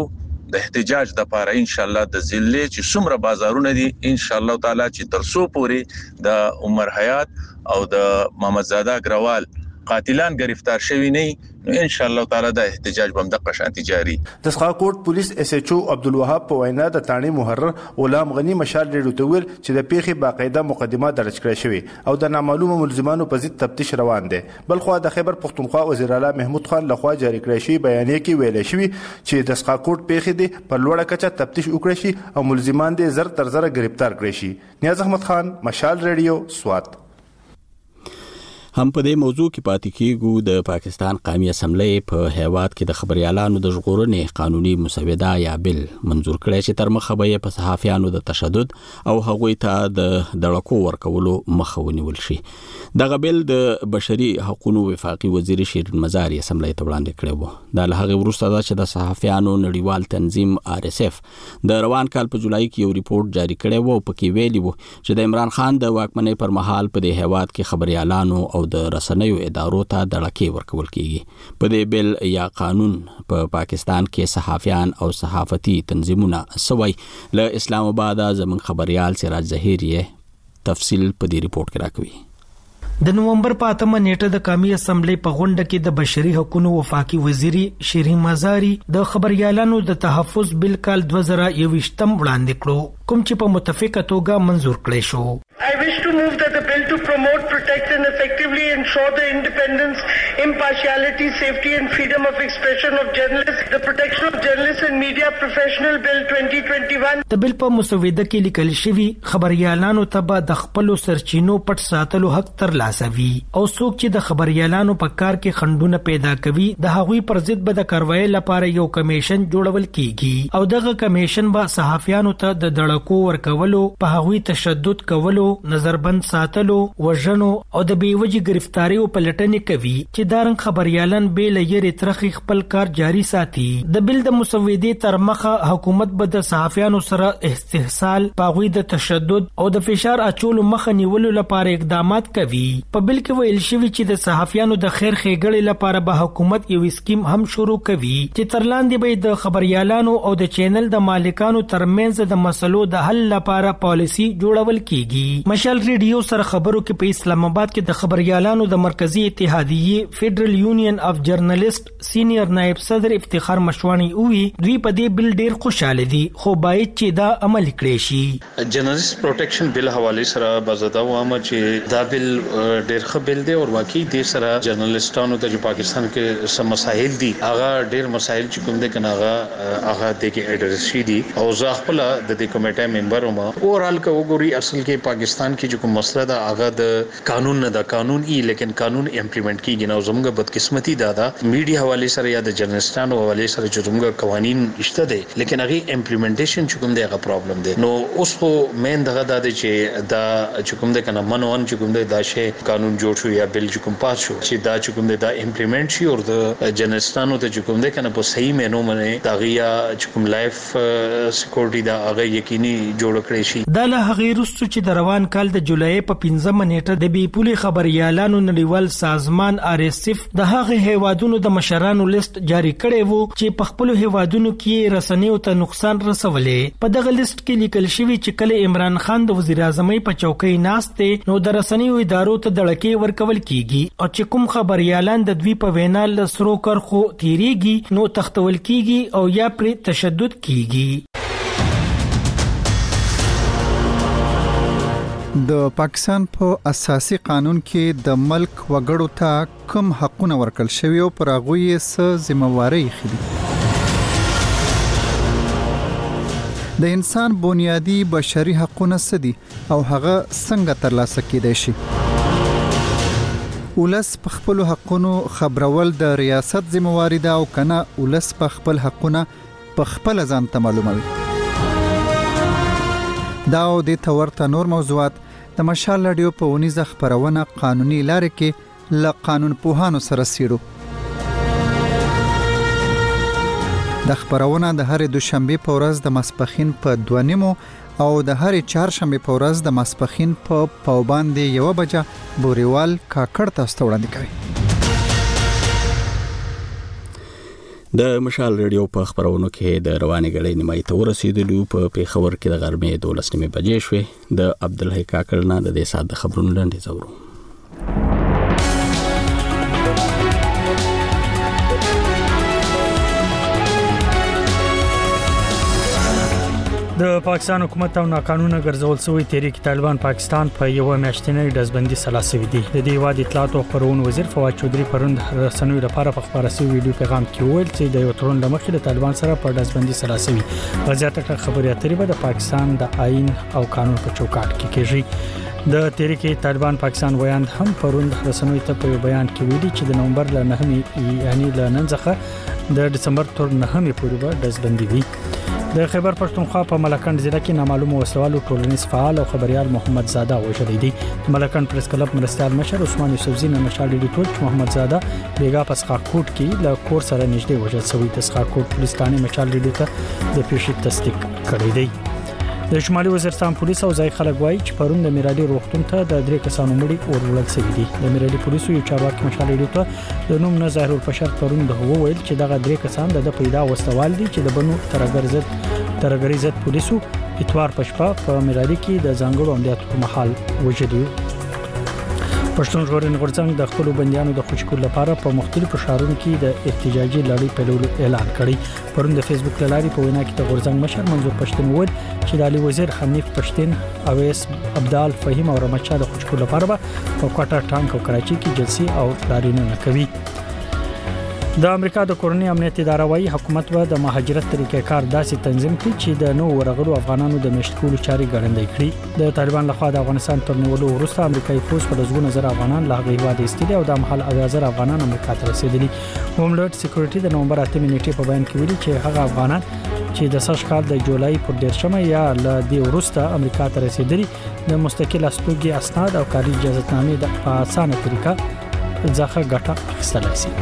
د احتجاج د لپاره ان شاء الله د ضلع چې څومره بازارونه دي ان شاء الله تعالی چې ترسو پوري د عمر حیات او د محمد زاده اگروال قاتلان گرفتار شوی نه نو ان شاء الله تعالی د احتجاج بم د قشانتی جاری. د سقاکوټ پولیس اس ایچ او عبدالوهاب په وینا د تانی محرر غلام غنی مشال ډیرو تول چې د پیخي باقاعده مقدمه درج کړې شوی او د نامعلومه ملزمانو په ضد تفتیش روان دي. بل خو د خیبر پختونخوا وزیر اعلی محمود خان لخوا جاری کړی شوی بیانیه کې ویل شوی چې د سقاکوټ پیخي دي په لوړه کچه تفتیش وکړي شي او ملزمان دي زر تر زر گرفتار کړي شي. نیاز احمد خان، مشال ریډیو، سوات. هم په دې موضوع کې پاتې کېږو. د پاکستان قومي اسمبلی په هیواد کې د خبريالانو د ژغورنې قانوني مسوده یا بل منظور کړی چې تر مخه به په صحافیانو د تشدد او هغوی ته د دړکو ورکولو مخه ونیول شي. دغه بل د بشري حقوقو وفاقي وزیر شیرین مزاری اسمبلی ته وړاندې کړی و. د لهغه وروسته دا چې د صحافیانو نړیوال تنظیم آر اس اف د روان کال په جولای کې یو ریپورت جاری کړی و او پکې ویلي و چې د عمران خان د واکمنۍ پر مهال په دې هیواد کې خبريالانو او د رسنیو ادارو ته دړکې ورکول کیږي. په دې بل یا قانون په پا پاکستان کې صحافیان او صحافتي تنظیمونه سوي له اسلام آباد زمون خبريال سراج ظهیری تفصیل په دې ریپورت کې راکوي. د نومبر په اتمه نیټه د قومي اسمبلی په غونډه کې د بشري حقوقو وفاقي وزیر شیرین مزاری د خبريالانو د تحفظ بل کال دوه زره یوویشتم وړاندې کړو کوم چې په متفقه توګه منظور کړی شو. I wish to move that the bill to promote, protect and effectively ensure the independence, impartiality, safety and freedom of expression of journalists, the protection of journalists and media professional bill twenty twenty-one. د بل په مسوده کې لیکل شوی خبريالانو ته به د خپل سرچینو پټ ساتلو حق ترلاسه وي او څوک چې د خبريالانو په کار کې خنډونه پیدا کوي د هغوی پر ضد به د کاروایی لپاره یو کمیشن جوړول کیږي او دغه کمیشن به صحافیانو ته د دړکو ورکولو، په هغوی تشدد کولو، نظربند ساتلو، وژنو او د بیوجي گرفتاریو په لټنې کوي چې دارن خبريالان به لیر ترخی خپل کار جاری ساتي. د بل د مسودې تر مخه حکومت به د صحافیانو سره استحصال، پاغوي د تشدد او د فشار اچولو مخه نیولو لپاره اقدامات کوي. په بل کې ویل شوی چې د صحافیانو د خیر ښېګړې لپاره به حکومت یو سکیم هم شروع کوي چې ترلاندې به د خبريالانو او د چینل د مالکانو ترمنځ د مسلو د حل لپاره پالیسی جوړول کیږي. مشال ریډیو سره خبرو کې په اسلام آباد کې د خبريالانو د مرکزی اتحادیه فیډرل یونین اف جرنالست سینیئر نائب صدر افتخار مشوانی اووی دوی په دې بل ډیر خوشاله دي خو باید چې دا عمل کړي شي. جرنالست پروټیکشن بل حواله سره بزاده وامه چې دا بل ډیر ښه بل دی او واقعي د سره جرنالستانو ته چې پاکستان کې سم مسایل دي هغه ډیر مسایل چې کوم دي کنه هغه هغه د کې اډرس شي دي او زه خپل د دې کمیټې ممبر وم. اورال کا وګوري اصل کې پاکستان کې جو کوم مسله دا هغه د قانون نه دا قانون ای لیکن قانون امپلیمنٹ کیږي نو زموږ بدقسمتي دا دا میډیا حواله سره یا د جرنالستانو حواله سره چې زموږ قوانين شته دي لیکن هغه امپلیمنټیشن چې کوم دی هغه پرابلم دی. نو اوس خو مین دغه د چې دا چې کوم دی کنه منون چې کوم دی دا شی قانون جوړ شو یا بل چې کوم پاس شو چې دا چې کوم دی دا امپلیمنٹ شي او د جرنالستانو ته چې کوم دی کنه په صحیح مینو باندې دا غیا چې کوم لایف سکیورټي دا هغه یقیني جوړ کړی شي. دا له هغه وروسته چې د روان کال د جولای په پنځمه نیټه د بي پولي خبريالانو نړیوال سازمان آر اس اف د هغه هیوادونو د مشرانو لیست جاری کړی وو چې په خپل هیوادونو کې رسنیو ته نقصان رسولې. په دغه لیست کې لیکل شوی چې کله عمران خان د وزیر اعظم په چوکۍ ناشته نو د رسنیو ادارو ته دړکې ورکول کیږي او چې کوم خبريالان د دوی په وینا له سرو کرخو تیریږي نو تختول کیږي او یا پر تشدد کیږي. د پاکستان په اساسي قانون کې د ملک وګړو ته کوم حقونه ورکړل شوی او پر هغه یې څه ذمہواری خېدي. د انسان بنیادی بشري حقونه څه دي او هغه څنګه ترلاسه کېدای شي. ولس په خپل حقونو خبرول د ریاست ذمہواری ده او کنه ولس په خپل حقونه په خپل ځان ته معلوموي. دا او د تورته نور موضوعات د مشال رادیو په ونیزه خبرونه قانوني لارې کې ل قانون پوهانو سره سیرو. د خبرونه د هر دوشنبه په ورځ د ماسپخین په دوه نیمو او د هر چهارشنبه په ورځ د ماسپخین په پاوباندې یو بجه بوريوال کاکړ تاسو وړاندې کوي. د مشال ریډیو په خبرونو کې د رواني غړې نیمای ته ورسېدلو په پیښور کې د غرمې دولس نیمه بجې شوې. د عبدالحی کاکړ نه د دې سات د خبرونو لاندې زورو. د پاکستان حکومت او ناقانونه ګرځول شوی تحریک طالبان پاکستان په یو میاشتنۍ ډزبندي سلاسوي دي. د دې وادي اطلاعات او خبرونه وزیر فواد چودري پروند رسنوي لپاره په خبره شوی ویډیو پیغام کې ویل چې د یو ترون لمخې د طالبان سره په ډزبندي سلاسوي غزياته خبري اترې به د پاکستان د آئین او قانون په چوکاټ کې کېږي. د تحریک طالبان پاکستان ویاند هم پروند رسنوي ته په بیان کې ویلي چې د نومبر ل نهمې یعنی ل نن څخه د دسمبر تر نهمې پورې به ډزبندي وي. د خیبر پښتونخوا په ملکند ضلع کې نامعلومه وسوالو ټولنیز فعال او خبريال محمد زاده وژل دي. ملکند پریس کلب مرستيال مشر عثمان یوسفزی نه نشال لیدل چې محمد زاده بیګا پسخا کوټ کې له کور سره نږدې وژل شوی. تسخا کوټ پولیس ثاني مشال لیدل ته د پیښې تصدیق کړی دی. د شمالي وزیرستان پولیس او ځای خلک وایي چې پرون د میرالي روغتون ته د درې کسانو مړي ورولل شوی دي. د میرالي پولیسو یو چارواکي مشال لیدل ته د نوم نه ظاهر البشر پرون د هو ویل چې دغه درې کسان د پیدا وستوال دي چې د بنو ترګرزت ترګریزت پولیسو اتوار پښپا په میرالي کې د ځانګړو عملیاتو په محل وجدي. پښتون ژغورنې غورځنګ د خپل بنديانو د خوشکول لپاره په مختلفو ښارونو کې د احتجاجي لړۍ پیلولو اعلان کړی. پرون د فیسبوک لاري په وینا کې د غورځنګ مشر منظور پښتون وویل چې د علي وزیر حنیف پښتون، اویس عبدال فهیم او رمچا د خوشکول لپاره په کوټا ټانک او کراچي کې جلسي او لارینونه کوي. د امریکا د کورنۍ امنیت اداره وايي حکومت به د مهاجرت طریقې کار داسې تنظیم کړي چې د نو ورغلو افغانانو د مشت کولو چاري ګړندۍ کړي. د طالبان لخوا د افغانستان تر نیولو وروسته امریکایي پولیس په لږ نظر افغانان له هغه هیواد ایستلي او د محل اوازر افغانان امریکا ته رسیدلي. هوملند سکیورټي د نومبر اتمې نیټې په بیان کې ویلي چې هغه افغانان چې د سږ کال د جولای پر دیرشمه یا له دې وروسته امریکا ته رسیدلي د مستقل استوګي اسناد او کاري اجازهنامې د په اسانه طریقه ځخه ګټه اخیستلای شي.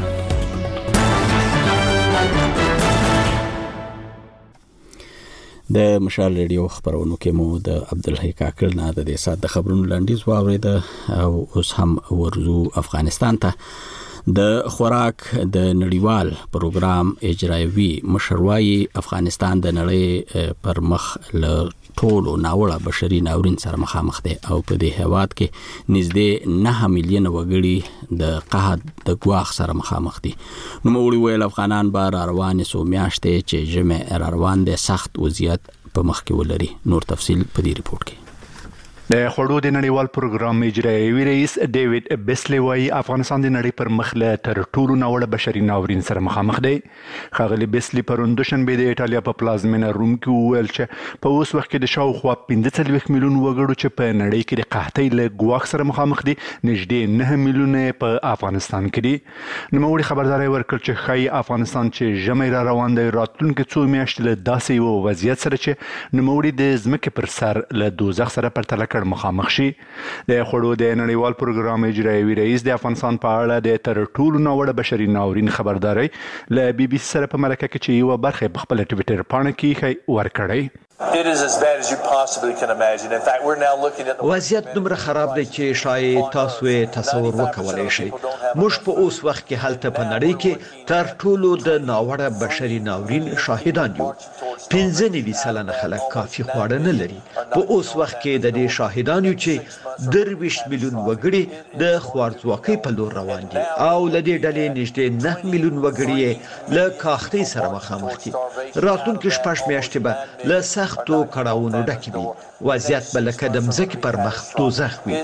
د مشال ریډیو خبرونو کې مو د عبدالحی کاکړ نه د دې سات د خبرونو لاندیز واورید او اوس هم ورزو افغانستان ته. د خوراک د نړیوال پروګرام اجرایوي مشروعي افغانستان د نړۍ پر مخ له ټولو ناوړه بشري ناورین سره مخامخ دي او په دې هواد کې نږدې نه میلیون وګړي د قحط د ګواښ سره مخامخ دي. نو موږ ویل افغانان بار روان سو میاشتې چې جمع روان دي سخت وضعیت په مخ کې ولري. نور تفصیل په دې ریپورت کې. د خړو د نړیوال پروګرام اجرایوي رئیس ډیوډ بیسلی وايي افغانستان د نړۍ پر مخ له تر ټولو ناوړه بشري ناورین سره مخامخ دی. خغلی بیسلی پرون دوشنبه د ایټالیا په پلازمینه روم کې وویل چې په اوس وخت کې د شاوخوا پنځه څلوېښت میلیون وګړو چې په نړۍ کې د قحطۍ له ګواښ سره مخامخ دي نږدې نه میلیون په افغانستان کې دي. نوموړي خبرداري ورکړ چې ښایي افغانستان چې ژمی را روان دی راتلونکي څو میاشتې له داسې یو وضعیت سره چې نوموړي د ځمکې پر سر له دوزخ سره پرتله مخامخ شي. د خړو د نړیوال پروګرام اجرایوي رئیس د افغانستان په اړه د تر ټولو ناوړه بشري ناورین خبرداري له بي بي سي سره په مرکه کې چې یو برخه په خپل ټویټر پاڼه کې ورکړی. It is as bad as you possibly can imagine. In fact, we're now looking at the وضعیت دومره خراب دی چې شاید تاسو یې تصور وکولای شئ. موږ په اوس وخت کې هلته په نړۍ کې تر ټولو د ناوړه بشري ناورین شاهدان یو. پنځه نوي سلنه خلک کافي خواړه نه لري. په اوس وخت کې د دې شاهدان یو چې درویشت میلیون وګړي د خوارځواکۍ په لور روان دي او له دې ډلې نږدې نه میلیون وګړي له کاختۍ سره مخامخ دي. راتلونکي شپږ میاشتې به له سختو کړاوونو ډکې وي. وضعیت به لکه د مځکې پر مخ دوزخ وي.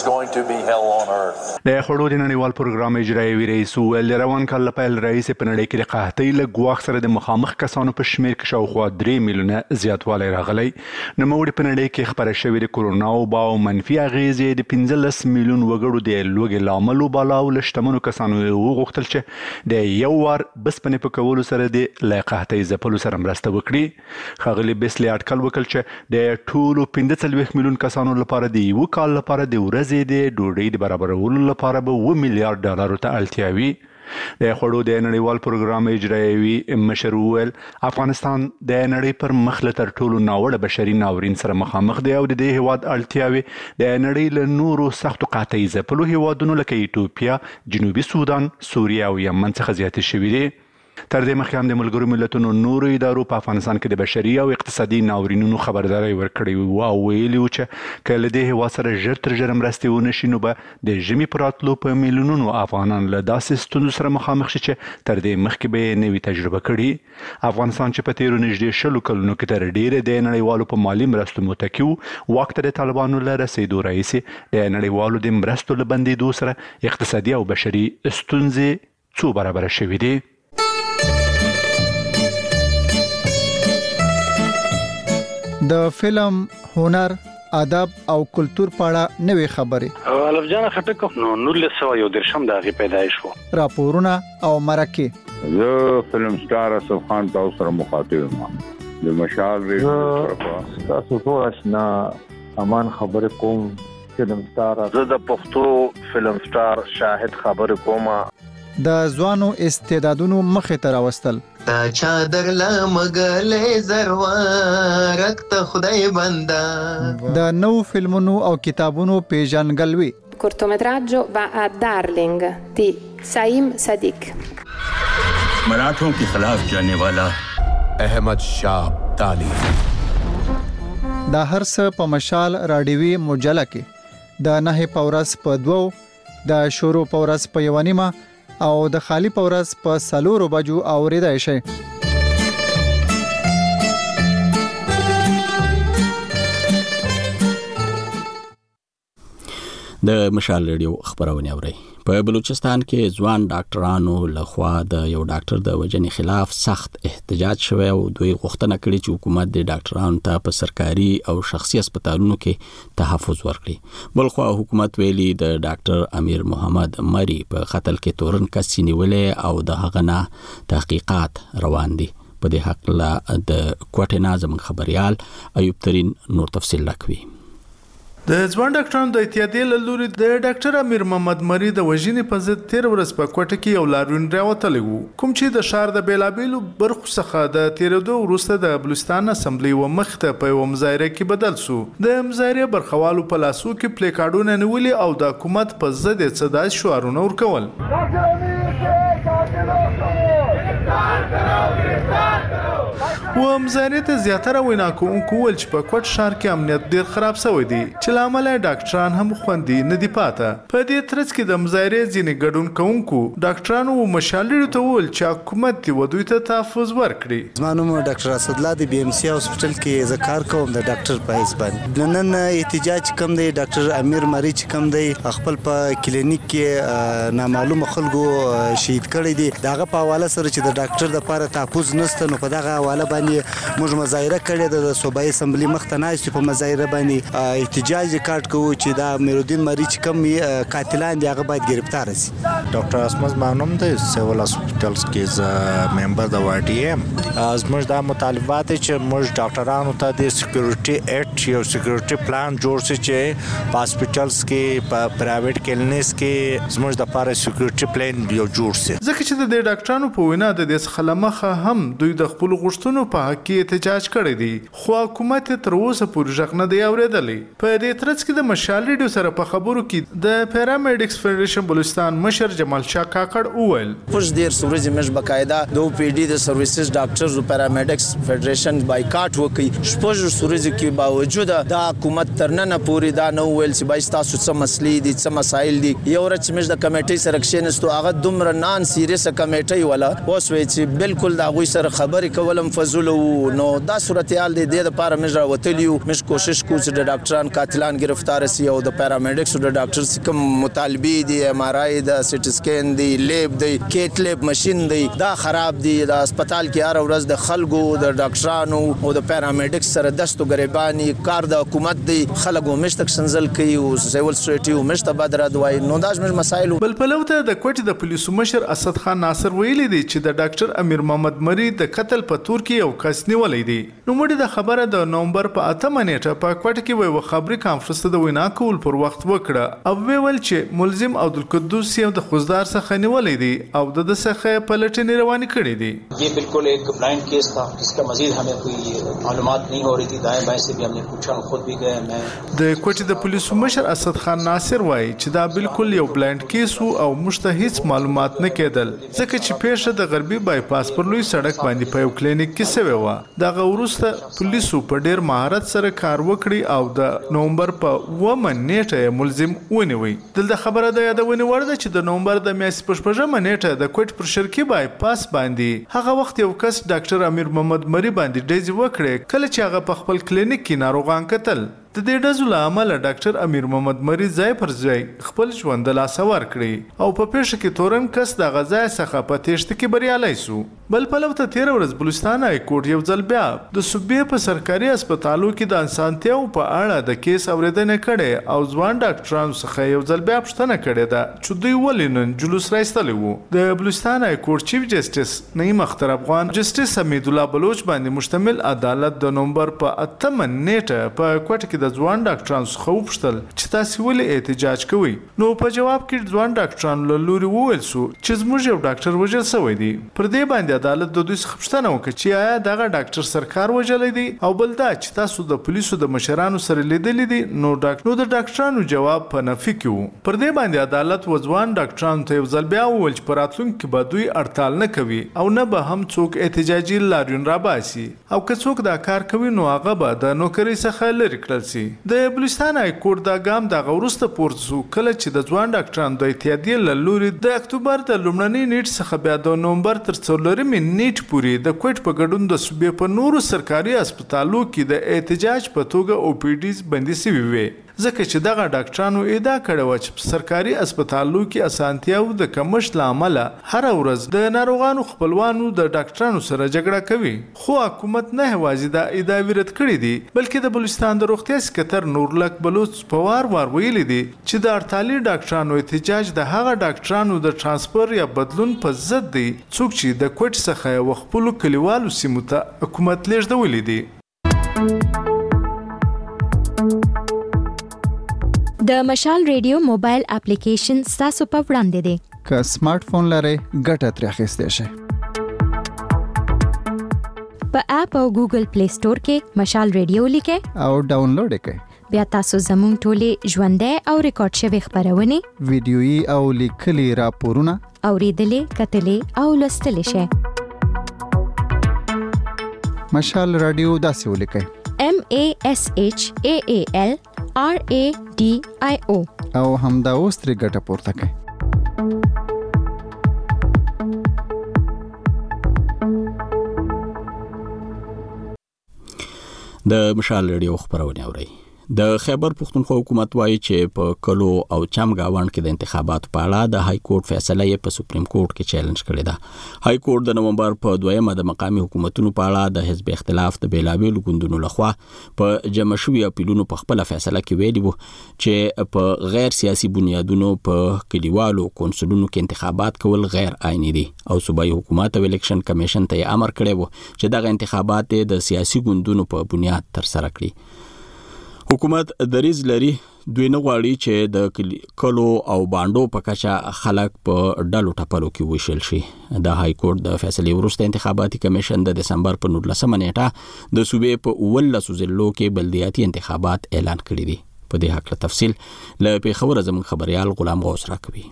د خړو د نړیوال پروګرام اجرایوي رئیس ویل روان کال له پیل رئیس په نړۍ کې د قحطۍ له ګواښ سره د مخامخ کسانو په شمیر کې شاوخوا درې میلیونه زیاتوالی راغلی. نوموړي په نړۍ کې خپره شوې د کورونا وبا او منفي اغیزې د پنځلس میلیون وګړو د لوږې له امله وباله او له شتمنو کسانو وغوښتل چې د یو وار بسپنې په کولو سره د له قحطۍ ځپلو سره مرسته وکړي. ښاغلي بیسلی اټکل وکړ چې د ټولو پنځه څلوېښت میلیون کسانو لپاره د یو کال لپاره د ورځې د ډوډۍ د برابرولو لپاره به اوه میلیارډ ډالرو ته اړتیا وي. د خړو د نړیوال پروګرام اجرایوي مشر ویل افغانستان د نړۍ پر مخ له تر ټولو ناوړه بشري ناورین سره مخامخ دی او د دې هیواد اړتیاوي د نړۍ له نورو سختو قحطۍ ځپلو هیوادونو لکه ایتوپیا، جنوبي سودان، سوریه او یمن څخه زیاتې شوې دي. تر دې مخکې هم د ملګرو ملتونو نورو ادارو په افغانستان کې د بشري او اقتصادي ناورینونو خبرداري ورکړې وه او ویلي وو چې که له دې هېواد سره ژر تر ژره مرستې ونه شي نو به د ژمي په راتلو په میلیونونو افغانان له داسې ستونزو سره مخامخ شي چې تر دې مخکې به یې نوي تجربه کړي. افغانستان چې په تېرو نږدې شلو کلونو کې تر ډېره د نړیوالو په مالي مرستو متکي و، واک ته د طالبانو له رسېدو راهیسې د نړیوالو د مرستو له بندېدو سره اقتصادي او بشري ستونزې څو برابره شوې دي. د فلم، هنر، ادب او کلتور په اړه نوې خبرې. الف جان خټک نو نولس سوه یو درشم د هغې پیدایش و. راپورونه او مرکې. زه فلم سټار اسف خان تاسو سره مخاطب یم. د مشال ریډیو تاسو ټول آشنا امان خبرې کوم. فلم سټار زه د پښتو فلم سټار شاهد خبرې کوم. د ځوانو استعدادونو مخې ته راوستل. تا چادر لمګلې زروارک ته خدای بندا. د نو فلمونو او کتابونو پیژنګلوي. cortometraggio va a Darling di Saim Sadiq. मराठों के खिलाफ जाने वाला अहमद शाह ताली. دا هر څه په مشال راډیوي مجله کې د نه پورس په دوو، د شورو پورس په یو نیمه او د خالی پورس په سلورو بجو اوریدای شي. د مشال ریډیو خبرونه اوري. په بلوچستان کې ځوان ډاکټرانو لخوا د یو ډاکټر د وژنې خلاف سخت احتجاج شوی او دوی غوښتنه کړې چې حکومت د ډاکټرانو ته په سرکاري او شخصي هسپتالونو کې تحفظ ورکړي. بلخوا حکومت ویلي د ډاکټر امیر محمد مری په قتل کې تورن کس نیولې او د هغه نه تحقیقات روان دي. په دې حق لا د کوټه نازم خبريال ایوب ترين نور تفصیل لکوي. د ځوان ډاکټرانو د اتحادیې له لوري د ډاکټر امیر محمد مری د وژنې په ضد تیر ورځ په کوټه کې یو لاریون راوتلی و، کوم چې د ښار د بیلابیلو برخو څخه د تیرېدو وروسته د بلوچستان اسمبلی و مخ ته په یوه مظاهره کې بدل سو. د مظاهرې برخوالو په لاسو کې پلیکارډونه نیولي او د حکومت په ضد یې څه داسې شعارونه ورکول. و مظاهرې ته زیاتره وینا کوونکو ویل چې په کوټ ښار کې امنیت ډېر خراب شوی دی چې له امله ډاکټران هم خوندي نه دي پاته. په دې ترڅ کې د مظاهرې ځینې ګډون کوونکو ډاکټرانو و مشالړو ته وویل چې حکومت دې و دوی ته تحفظ ورکړي. زما نوم ډاکټر اسدالله د بي ام سي هاسپټل کې زه کار کوم د ډاکټر په حیث باندې. نن احتجاج کم دی، ډاکټر امیر مری چې کم دی خپل په کلینیک کې نامعلومه خلکو شهید کړی دی. دغه په حواله سره چې د ډاکټر لپاره تحفظ نشته نو په دغه حواله باندې موږ مظاهره کړې ده. د صوبایي اسمبلی مخ ته ناست په مظاهره باندې احتجاج ریکارډ کوو چې دا امیرالدین مری چې کوم قاتلان دي هغه باید گرفتار شي. ډاکټر اسمز مانوم د سیول هاسپټلز کې ز ممبر د وارډي ام زموږ د مطالبات چې موږ ډاکټرانو ته د سکیورټي اکټ یو سکیورټي پلان جوړ شي چې په هاسپټلز کې په پرایویټ کلینیکس کې زموږ د لپاره سکیورټي پلان یو جوړ شي. ځکه چې د ډاکټرانو په وینا د دې څخه لمخه هم دوی د خپل غوښتنو په حق کې احتجاج کړی دی، خو حکومت تر اوسه پورې ژغ نه دی اورېدلی. په دې ترڅ کې د مشال ریډیو سره په خبرو کې د پیرامیډکس فدریشن بلوچستان مشر جمال شاه کاکړ وویل پوش دیر سورج مش بقاعده د او پی ډي د سرویسز ډاکټرز او پیرامیډکس فدریشن بایکاټ وکړي. شپږ سورج کې باوجود د حکومت ترننه پورې دا نو ویل چې باید تاسو څه مسلې دي څه مسایل دي. یو ورځ مش د کمیټې سره کښینستو هغه دومره نان سیریس کمیټې ولا اوس وی چې بالکل دا غوي سره خبرې کولم فزول نو دا صورتحال دی د لپاره مش راوتلیو. مش کوشش کوو چې د ډاکټران قاتلان گرفتار شي او د پیرامیډکس او د ډاکټر کوم مطالبه دي ام ار آی د سټ سکین دی لیب دی کیټ لیب ماشين دی دا خراب دی. د هسپتال کې هر ورځ د خلکو د ډاکټرانو او د پیرامیډکس سره دستو غریبانی کار د حکومت دی. خلکو مشتک سنزل کوي او سیول سټریټي او مشته بدر دوای نو داش مش مسایل. بل پلوته د کوټ د پولیسو مشر اسد خان ناصر ویلي دی چې د ډاکټر امیر محمد مری د قتل په تور کې یو کس نیولې دی. نو مړي د خبره د نومبر په اتمه نیټه په کوټ کې وی خبري کانفرنس ته د وینا کول پر وخت وکړه او ویل چې ملزم عبدالقدوس یو د خوزدار څخه نیولې دی او د څخه په لټنې روانې کړې دي. ये बिल्कुल एक blind case था जिसका मजीद हमें कोई मालूमात नहीं हो रही थी. दाएं बाएं से भी हमने د کوټې د پولیسو مشر اسد خان ناصر وایي چې دا بالکل یو بلایند کیس وو او موږ ته هیڅ معلومات نه کېدل ځکه چې پیښه د غربي بایپاس پر لوی سړک باندې په یو کلینیک کې شوې وه. دغه وروسته پولیسو په ډیر مهارت سره کار وکړي او د نومبر په اوومه نیټه ملزم ونیوي. دلته خبره د یادونې وړ ده چې د نومبر د میاشتې په شپږمه نیټه د کوټ پر شرقي بایپاس باندې هغه وخت یو کس ډاکټر امیر محمد مري باندې ډیزي وکړي کله چې هغه په خپل کلینیک کې ناروغان کتل. د دې ډزو له امله ډاکټر امیر محمد مري ځای پر ځای خپل ژوند له لاسه ورکړي او په پیښه کې تورن کس د غځای څخه په تېښته کې بریالی سو. بل پلو ته تیر ورځ بلوچستان های کورټ یو ځل بیا د صوبې په سرکاري هسپتالو کې د انسانتیاو په اړه د کیس اورېدنه کړې او ځوان ډاکټرانو څخه یو ځل بیا پوښتنه کړې ده چې دوی ولې نن جلوس راایستلی وو. د بلوچستان های کورټ چیف جسټس نعیم اختر افغان جسټس حمید الله بلوچ باندې مشتمل عدالت د نومبر په اتمه نیټه په کوټ کې د ځوان ډاکټرانو څخه وپوښتل چې تاسو ولې احتجاج کوئ. نو په جواب کې ځوان ډاکټرانو له لوري وویل سو چې زموږ یو ډاکټر وژل شوی دی. پر دې باندې عدالت د دوی څخه پوښتنه وکړه چې آیا دغه ډاکټر سرکار وژلی دی او بل دا چې تاسو د پولیسو د مشرانو سره لیدلی دي. نو ډاکټر نو د ډاکټرانو جواب په نفي کې وو. پر دې باندې عدالت و ځوان ډاکټرانو ته یو ځل بیا وویل چې په راتلونکي کې به دوی اړتال نه کوي او نه به هم څوک احتجاجي لاریون راباسي او که څوک دا کار کوي نو هغه به د نوکرۍ څخه لرې کړل سي. د بلوچستان های کورټ دا ګام دغه وروسته پورته سو کله چې د ځوان ډاکټرانو د اتحادیې له لوري د اکتوبر د لومړنۍ نیټ څخه بیا د نومبر تر څلورمې نیټ پورې د کوټ په ګډون د صوبې په نورو سرکاري هسپتالو کې د احتجاج په توګه او پی ډیز بندي شوي وي ځکه چې دغه ډاکټرانو ادعا کړې وه چې په سرکاري هسپتالو کې اسانتیاو د کمښت له امله هره ورځ د ناروغانو خپلوانو د ډاکټرانو سره جګړه کوي. خو حکومت نه یوازې دا ادعاوې رد کړې دي بلکې د بلوچستان د روغتیا سکتر نورلک بلوچ په وار وار ویلي دي چې د اړتالي ډاکټرانو احتجاج د هغه ډاکټرانو د ترانسفر یا بدلون په ضد دی څوک چې د کوټ څخه یو خپلو کلیوالو سیمو ته حکومت لیږدولی دي. د مشال ریډیو موبایل اپلیکیشن ستاسو په وړاندې دی. که سمارټ فون لرئ ګټه ترې اخیستی شئ. په اپ او ګوګل پلی سٹور کې مشال ریډیو لیکئ او ډاونلوډ یې کړئ. بیا تاسو زموږ ټولې ژوندۍ او ریکارډ شوي خپرونې ویډیويي او لیکلي راپورونه اوریدلې کتلې او لوستلی شئ. مشال رادیو داسې ولیکئ M A S H A A L R A D I O او همدا اوس ترې ګټه پورته کړئ. د مشال ریډیو خبرونه اورئ. د خیبر پښتونخوا حکومت وایي چې په کلو او چمګاوند کې د انتخاباتو په اړه د های کورټ فیصله یې په سپریم کورټ کې چیلنج کړې ده. های کورټ د نومبر په دویمه د مقامي حکومتونو په اړه د حزب اختلاف د بیلابیلو ګوندونو لخوا په جمع شوي اپیلونو په خپل فیصله کې ویلي وو چې په غیر سیاسي بنیادونو په کلیوالو کونسلونو کې انتخابات کول غیر عیني دي او صوبایي حکومت او الیکشن کمیشن ته امر کړی وو چې دغه انتخابات د سیاسي ګوندونو په بنیاد تر سره کړي. حکومت دریز لري دوی نه غواړي چې د کلو او بانډو په کچه خلک په ډلو ټپلو کې وشل شي. د های کورټ د فیصلې وروسته انتخاباتي کمیشن د دسمبر په نولسمه نیټه د صوبې په اولسو ضلعو کې بلدیاتي انتخابات اعلان کړي دي. په دې هکله تفصیل له پیښور زموږ خبريال غلام غوث راکوي.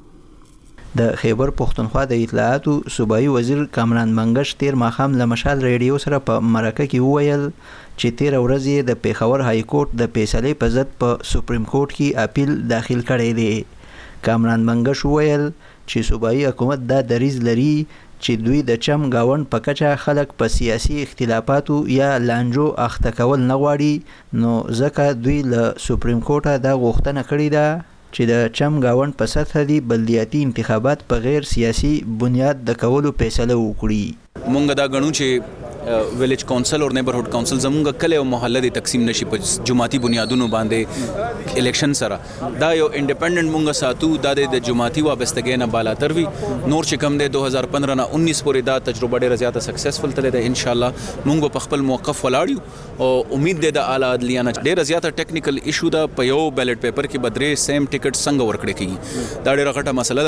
د خیبر پښتونخوا د اطلاعاتو صوبایي وزیر کامران منګش تیر ماښام له مشال ریډیو سره په مرکه کې وویل چې تیر ورځ یې د پیښور های کورټ د فیصلې په ضد په سپریم کورټ کې اپیل داخل کړی دی. کامران منګش وویل چې صوبایي حکومت دا دریځ لري چې دوی د چم گاوند په کچه خلک په سیاسي اختلافاتو یا لانجو اخته کول نه غواړي نو ځکه دوی له سپریم کورټه دا غوښتنه کړې ده چې د چم گاوند په سطح دی بلدیاتي انتخابات په غیر سیاسي بنیاد د کولو فیصله وکړي. مونږ دا غنو چې ویلیج کونسل او نیبرهود کونسل زمونږ کله او محله د تقسیم نشي په جماعتي بنیادونو باندې الیکشن سره دا یو انډیپندنت مونږ ساتو د د جماعتي وابستګۍ نه بالاتر وي. نور چې کم دی دو هزار پندرہ نه انیس پورې دا تجربه ډیره زیاته سکسسفل تللی ده. ان شاء الله مونږ په خپل موقف ولاړ یو او امید ده د اعلی عدلیه نه ډیره زیاته ټیکنیکل ایشو ده. په یو بیلټ پیپر کې بدرې سیم ټیکټ څنګه ورکړي کیږي دا ډیره غټه مسله ده.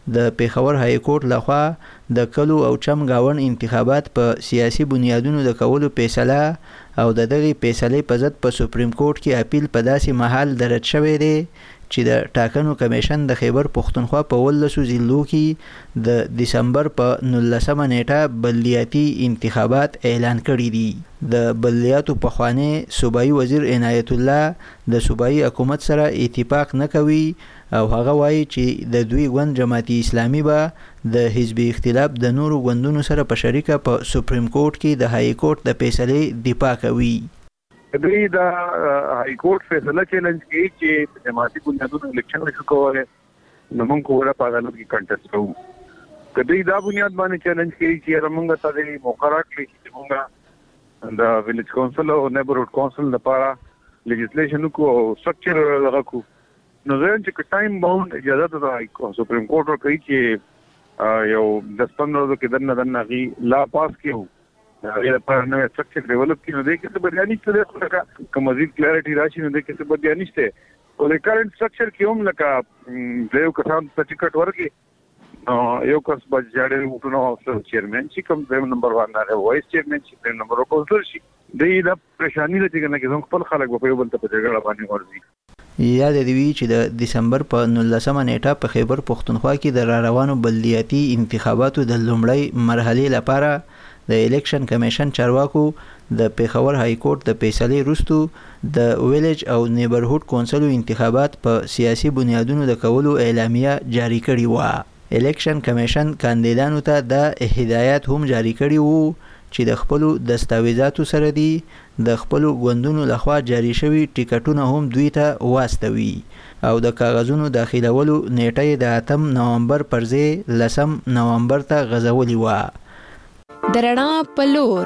د پیښور های کورټ لخوا د کلو او چم گاون انتخابات په سیاسي بنیادونو د کولو فیصله او د دغه فیصلې په ضد په سپریم کورټ کې اپیل په داسې محل درج شوی دی چې د ټاکنو کمیشن د خیبر پښتونخوا په ولسو ضلعو کې د دسمبر په نولسمه نیټه بلدیاتي انتخابات اعلان کړي دي. د بلدیاتو پخوانی صوبایي وزیر عنایت الله د صوبایي حکومت سره اتفاق نه کوي او هغه وایي چې د دوی ګوند جماعتي اسلامي به د حزبي اختلاف د نورو ګوندونو سره په شریکه په سپریم کورټ کې د های کورټ د فیصلې دفاع کوي. دوی دا های کورټ فیصله چیلنج کوي چې جماعتي بنیادونو الیکشن وشو کوله نو موږ کوله په هغه کې کنټیسټ کوو. کدی دا بنیاد باندې چیلنج کوي چې موږ ته مقررات کړی چې موږ د ویلیج کونسل او نیبرهود کونسل لپاره لیجسلیشن کو او سټرکچر لغاکو نو زه چې ټایم باوند اجازه ته سپریم کورټ ورکړي چې یو د پندرو کې دنه دنه غي لا پاس کیو دا په نوې سټرکچر ډیولپ کینو دي چې په بیان نشته لکه کوم مزید کلیریټي راشي نو د کې څه بیان نشته او د کرنٹ سټرکچر کې هم لکه دیو کسان په ټیکټ ورکي یو کس بجاړي وټنو او چیرمن چې کوم د نمبر ون نه وایس چیرمن چې د نمبر کونسل شي د پریشانی لته کنه کې څنګه خپل خلک په یو بل ته په جګړه باندې ورځي. یاد دی چې د دسمبر په نولسمه نیټه په خیبر پښتونخوا کې د را روانو بلدیاتي انتخاباتو د لومړی مرحلې لپاره د الیکشن کمیشن چارواکو د پیښور های کورټ د فیصلې وروسته د ویلیج او نیبرهود کونسل انتخابات په سیاسي بنیادونو د کولو اعلامیه جاری کړې و. الیکشن کمیشن کاندیدانو ته د هدایت هم جاری کړي وو چې د خپل دستاویزاتو سره دي د خپل غوندونو لخوا جاری شوی ټیکټونه هم دوی ته واستوي او د کاغذونو داخلولو نیټه د اتم نومبر پرځې لسم نومبر ته غځولې و. درنا پلور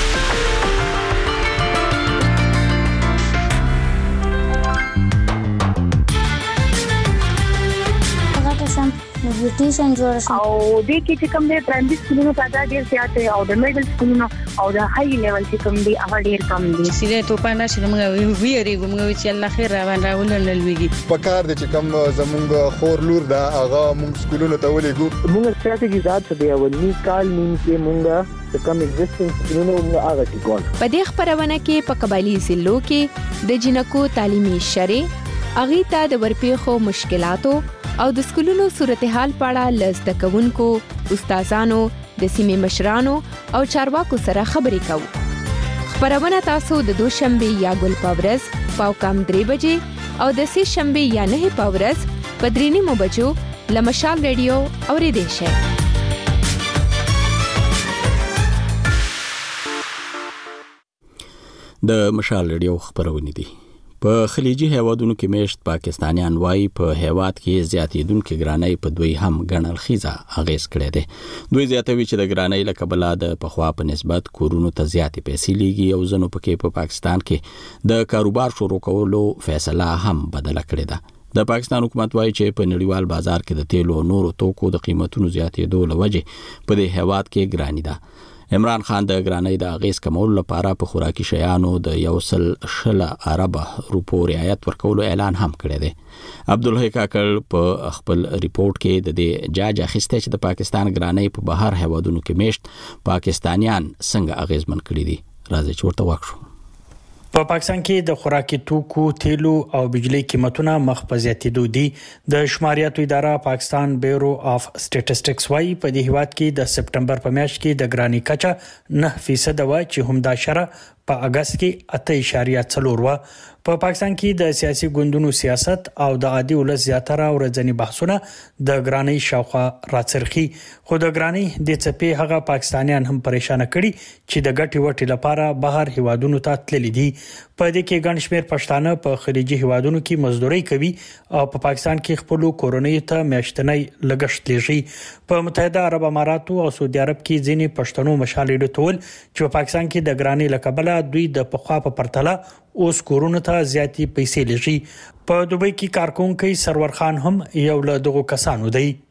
بیوټیشن جوړ شو او د کې چې کوم د پرایمري سکولونو تعداد ډیر زیات او د میډل سکولونو او د های لیول چې کوم دی هغه ډیر کم دي. سیده تو پانا چې موږ ویریږو موږ چې الله خیر روان راولل لويږي په کار د چې کوم زمونږ خور لور دا هغه موږ سکولونو ته ولېګو موږ ستراتیژي ذات څه دی ولني کال نیم کې موږ د کوم ایگزیسټنس سکولونو موږ هغه کې ګول په دې خبرونه کې په قبایلی ضلعو کې د جنکو تعلیمي شرې اغي ته د ورپېخو مشکلاتو او د سکولونو صورتحال په اړه لزده کوونکو استادانو د سیمې مشرانو او چارواکو سره خبرې کوو. خبرونه تاسو د دوشنبه یا ګل پاورز پاو کام درې بجې او د سې شنبه یا نه پاورز په درې نیمو بجو لمشال ریډیو اوریدئ شئ. د مشال ریډیو خبرونه دي. په خلیجي هیوادونو کې میشت پاکستانیان وايي په هیواد کې زیاتېدونکو ګرانۍ په دوی هم ګڼل خيزه اغیز کړی دی. دوی زیاتوي چې د ګرانۍ له کبله د پخوا په نسبت کورونو ته زیاتې پیسې لیږي او ځنو پکې په پاکستان کې د کاروبار شروع کولو فیصله هم بدله کړې ده. د پاکستان حکومت وايي چې په نړیوال بازار کې د تیلو او نورو توکو د قیمتونو زیاتېدو لوجه په دې هیواد کې ګرانی ده. عمران خان د ګرانۍ د اغیز کمولو لپاره په خوراکي شیانو د یو سل شل عرب روپو رعایت ورکولو اعلان هم کړی دی. عبدالحی کاکړ په خپل ریپورت کې د دې جاج اخیسته چې د پاکستان ګرانۍ په بهر هیوادونو کې میشت پاکستانیان څنګه اغیزمن کړي دي. راځي چې ورته وښیو. په پاکستان کې د خوراکي توکو، تیلو او بجلی قیمتونه مخ په زیاتېدو دي. د شماریاتو اداره پاکستان بیورو اف سټیټسټکس وايي په دې هیواد کې د سپټمبر په میاشت کې د ګرانی کچه نه فیصد و چې هم دا شره په اگست کې اته اشاریه څلور و. په پاکستان کې د سیاسي ګوندونو سیاست او د عادي ولس زیاتره ورځنی بحثونه د ګرانی شاوخوا راڅرخي. خو د ګرانی د چپې هغه پاکستانیان هم پریشان کړي چې د ګټي وټي لپاره بهر هیوادونو ته تللي دي. په دې کې ګڼ شمېر پښتانه په خلیجي هیوادونو کې مزدوري کوي او په پاکستان کې خپل کورنۍ ته میاشتنی لګښت لږي. په متحده عرب اماراتو او سعودي عرب کې ځینې پښتنو مشالې ډټول چې په پاکستان کې د ګرانی لکبله دوی د پخوا په پرتله اوس کورونه ته زیاتې پیسې لږي. په دوبۍ کې کارکونکي سرور خان هم یو له دغو کسانو دی.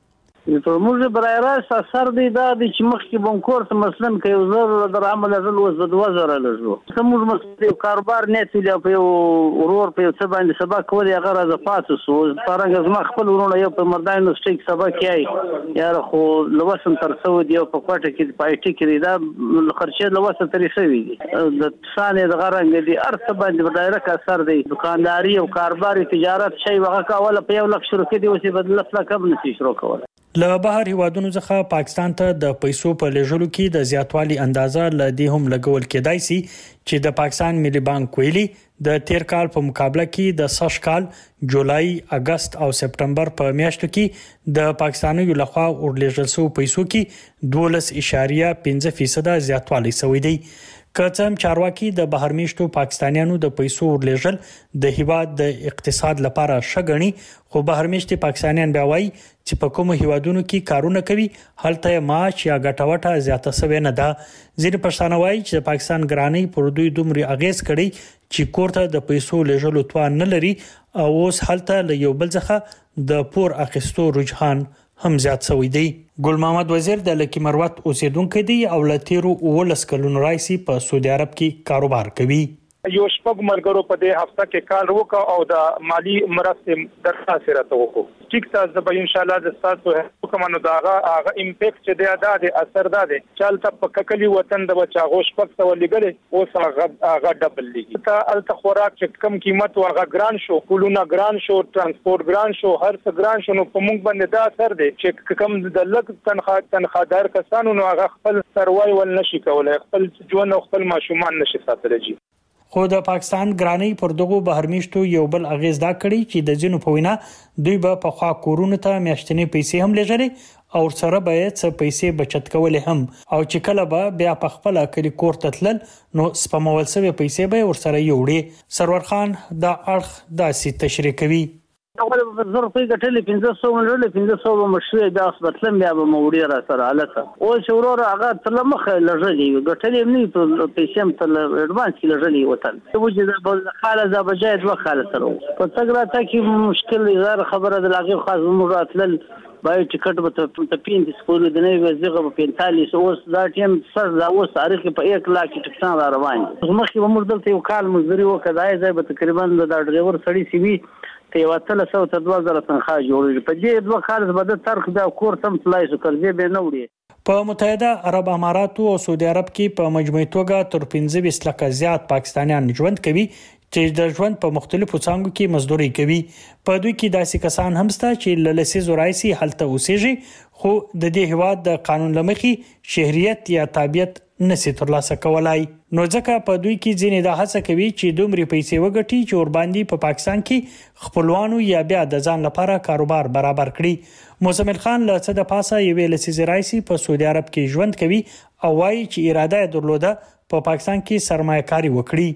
په موږ برای راست اثر دی دا چې مخکې بونکور ته مثلا که یو زر در عمل لږل اوس د دوه زره لږو څه موږ مثلا یو کاروبار نیت ویلي په یو ورور په یو څه باندې سبا کولی هغه راځه پاتې سو څرنګه زما خپل ورونه یو په مردان یونیورسټۍ کې سبا کوي یاره خو له وسم تر څو دی یو په کوټه کې په آی ټي کې دی دا خرچې له وسه ترې شوي دي د سانې دغه رنګ دي هر څه باندې ډایرک اثر دی دکانداري او کاروبار تجارت شی هغه کوله په یو لک شروع کړي اوس یې بدل لس لکه هم نشي شروع کولی. له بهر هیوادونو څخه پاکستان ته د پیسو په لېږلو کې د زیاتوالي اندازه له دې هم لګول کېدای شي چې د پاکستان ملي بانک ویلي د تیر کال په مقابله کې د سږ کال جولای، اگست او سپټمبر په میاشتو کې د پاکستانیو لخوا ورلېږل شویو پیسو کې دولس اعشاریه پنځه فیصد زیاتوالی شوی دی. که څه هم چارواکي د بهرمیشتو پاکستانیانو د پیسو ورلېږل د هیواد د اقتصاد لپاره ښه ګڼي، خو بهرمیشتي پاکستانیان بیا وایي چې په کومو هیوادونو کې کارونه کوي هلته معاش یا ګټه وټه زیاته شوې نه ده. ځینې پښتانه وایي چې د پاکستان ګرانۍ پر دوی دومره اغیز کړی چې کور ته د پیسو لېږلو توان نه لري او اوس هلته له یو بل څخه د پور اخیستو رجحان هم زیات شوی دی. ګل محمد وزیر د لکی مروت اوسیدونکو دی او لتیرو اولس کلونو راځي په سعودي عرب کې کاروبار کوي. یو شپږ ملګرو په دې هفته کې کار وکړ او د مالی مرستې درخواست راته وکړو. ټیک تاسو به ان شاء الله د تاسو حکومتونو دا هغه امپیکټ چې دی دا د اثر دا دی چې تل په ککلی وطن د بچا غوښ پک څو لګلې اوس هغه هغه ډبل لګي ته الته خوراک چې کم قیمت هغه ګران شو، پولونه ګران شو، ترانسپورت ګران شو، هر څه ګران شو. نو په موږ باندې دا اثر دی چې کم د لګ تنخواه تنخوادار کسانو نو هغه خپل سروایول نشي کولای، خپل ژوند او خپل ماشومان نشي ساتلی. خو د پاکستان ګرانۍ پر دغو بهرمیشتو یو بل اغیز دا کړی چې د ځینو په وینا دوی به په خوا کورونو ته میاشتنې پیسې هم لېږلې او سره به څه پیسې بچت کولې هم او چې کله به بیا په خپل کلی کور ته تلل نو سپمول شوی پیسې به ورسره یوړي. سرور خان دا اړخ داسې تشریح کوي. اول زر روپۍ ګټلې پنځه سوه ولرلې پنځه سوه به مشروع بیا اوس بتلم بیا به مو وړي را سره هلته اوس ورور هغه تر مخه لږلې ګټلې هم نه په پیسې هم تر اډوانس کې لږلې وتل وجه خاله ځا بجای دوه خاله سره په تګ راته کې مشکل غیر خبره د لاغي خاص موږ راتلل باید ټیکټ به ته پینځه سپور د نه وزغه په پنځه اوس دا ټیم سر دا اوس تاریخ په یک لاک ټکسان را روان دي. مخکې به موږ دلته یو کال مزدوري وکړای ځای به تقریبا د ډرایور سړی سی وی ته وتل سو تر دوه زره تنخواه جوړېږي په دې دوه کال به د ترخ دا کور تم تلای شو کړې به نه وړي. په متحده عرب اماراتو او سعودي عرب کې په مجموعي توګه تر پنځه ویشت لکه زیات پاکستانیان ژوند کوي چې د ژوند په مختلفو څانګو کې مزدوري کوي. په دوی کې داسې کسان هم شته چې له لسیزو راځي هلته اوسېږي خو د دې هیواد د قانون لمخې شهریت یا تابعیت نشي ترلاسه کولای. نو ځکه په دوی کې ځینې دا هڅه کوي چې دومره پیسې وګټي چې ور باندې په پاکستان کې خپلوانو یا بیا د ځان لپاره کاروبار برابر کړي. موزمل خان له څه د پاسه یو لسیزه راځي په سعودي عرب کې ژوند کوي او وايي چې اراده یې درلوده په پاکستان کې سرمایه کاری وکړي.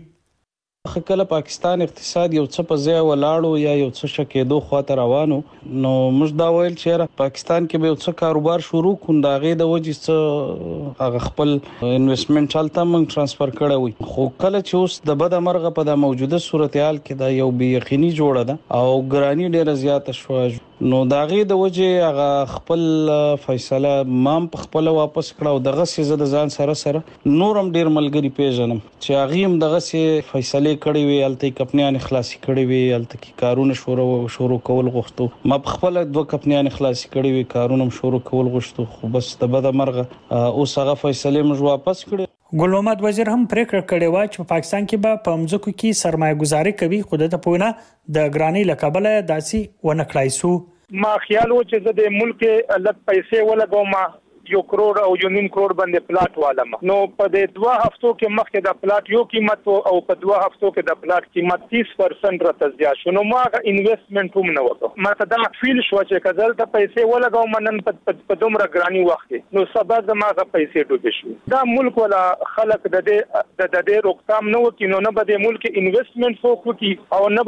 خکله پاکستان اقتصاد یو څه په ځای ولاړو یا یو څه شکېدو خواته روانو نو موږ دا ویل چې پاکستان کې به یو څه کاروبار شروع کړو دا غي د وجې څه هغه خپل انویسټمنټ چالتہ موږ ترانسفر کړی وي. خو کله چې اوس د بد مرغه په د موجوده صورتحال کې دا یو بې یقیني جوړه ده او ګرانی ډیره زیاته شو نو دا غي د وجې هغه خپل فیصله مام په خپل واپس کړه او دغه سیزه د ځان سره سره نورم ډیر ملګری پیژنم چې هغه هم دغه سي فیصله کړی وي الته کپنیان اخلاصي کړی وي الته کې کارونه شروع شروع کول غوښتو ما په خپل دوه کپنیان اخلاصي کړی وي کارونه شروع کول غوښتو خو بس د بد مرغه اوس هغه فیصله موږ واپس کړې. ګل محمد وزیر هم پریکړه کړې و چې په پاکستان کې به په مځکو کې سرمایه گزاري کوي خو د پوینه د ګرانی لقبله داسي ونه کړای سو. ما خیال و چې د ملک لږ پیسې ولګوم یو کروڑ او یو نیم کروڑ باندې پلاټ والم نو په دې دوه هفتو کې مخکې د پلاټ یو قیمت او په دوه هفتو کې د پلاټ قیمت تیس پرسنټ راته زیات شو نو ما انویسټمنټ هم نه وکړ ما ته دا فیل شو چې کله ته پیسې ولګاو منن په دومره ګرانی وخت نو سبا زماغه پیسې ډوبې شو دا ملک ولا خلک د دې د دې روکتام نه وکړي نو نه به د ملک انویسټمنټ وکړي او نه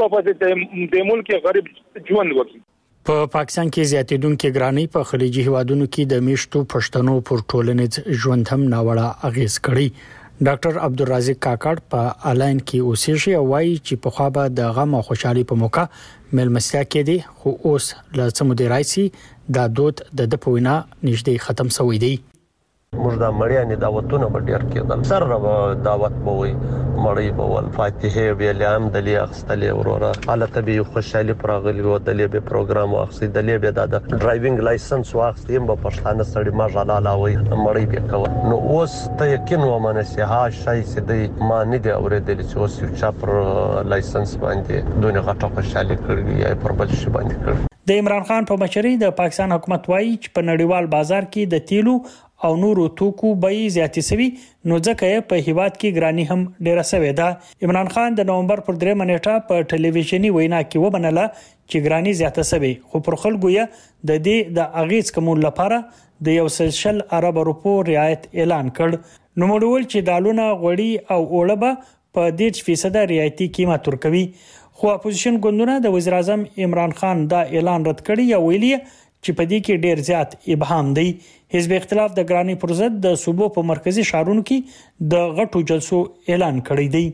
به د ملک غریب ژوند وکړي. په پاکستان کې زیاتېدونکو ګرانی په خلیجي هیوادونو کې د میشتو پښتنو پر ټولنیز ژوند هم ناوړه اغیز کړی. ډاکټر عبدالرازق کاکړ په الاین کې اوسېږي او وايي چې په خوا به د غم او خوشحالي په موقع ملمستیا کې دي خو اوس له سمو دی راځي دا دود د د پوینا نږدې ختم شوی دی. موږ د مړیانې دعوتونه به ډیر کېدل سره به دعوت به وي مړی به ول فاتحه ویلې هم د لې اخستلې وروره حالت به خوشحالي پراغلی و د لې به پروګرام واخستې د لې به د ډرایوینګ لایسنس واخستې په پښتانه سړی ما جلاله وي مړی به کو نو اوس ته یقین و منه سه ها شای سدې ما نه دی اورېدل چې اوس یو چا پر لایسنس باندې دونه غټه خوشحالي کړې یا پر بل شي باندې کړې. د عمران خان په مشرۍ د پاکستان حکومت وایي چې په نړیوال بازار کې د تیلو او نورو توکو بیې زیاتې شوي نو ځکه په هیواد کې ګرانی هم ډیره شوې ده. عمران خان د نومبر پر درې منېټه په ټلویزیونی وینا کې وبنله چې ګرانی زیاته شوي خو پر خلکو یې د دې د اغیز کومول لپاره د یو سلسل عرب روپو رعایت اعلان کړ. نو موږ چې دالونه غوړي او اوړه په دېرش فیصد رعایتي قیمت ورکوي خو اپوزیشن ګوندونه د وزیر اعظم عمران خان دا اعلان رد کړی یا ویلي چې په دې کې ډیر زیات ابهام دی. حزب اختلاف د ګرانی پر ضد د صوبو په مرکزی شهرونو کې د غټو جلسو اعلان کړی دی.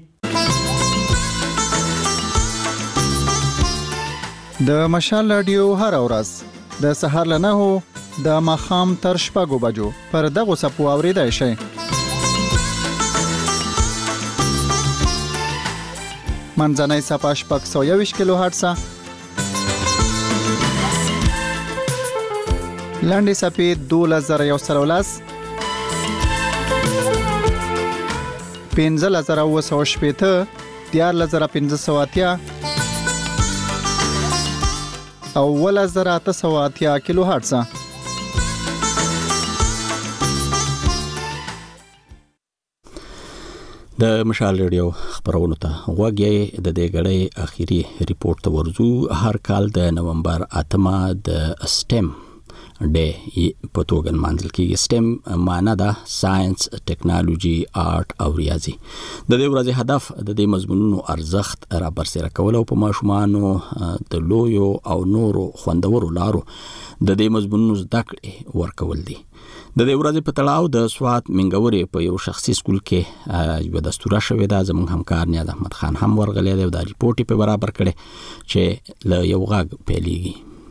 د مشال رادیو هر ورځ د سهار له نهو د ماخام تر شپږو بجو پر دغه سپو اوریدای شي. منځنۍ صفه شپږ سوه یوویشت کیلو هرتز لاندې صفې دولس زره یو سل ولس پنځه زره اوه سوه شپېته دیارلس زره پنځه سوه اتیا او اوولس زره اته سوه اتیا کیلو هرتز. د مشال ریډیو خبرونو ته غوږی د دې غړې اخیری ریپورت ته ورزو. هر کال د نومبر اتمه د سټیم ډے په توګه منځل کې سټیم معنا ده ساينس ټیکنالوژي آرټ او ریاضي. د دې ورځې هدف د دې مضمونونو ارزښت را برسېره کول او په ماشومانو د لویو او نورو خوندورو لارو د دې مضمونونو زده کړې ورکول دي. د دې ورځې په تړاو د سوات منګورې په یو شخصي سکول کې یو دستوره شوې ده. زموږ همکار نیاز احمد خان هم ورغلی دی او دا ریپورت په برابر کړي چې له یو غږ پیلېږي.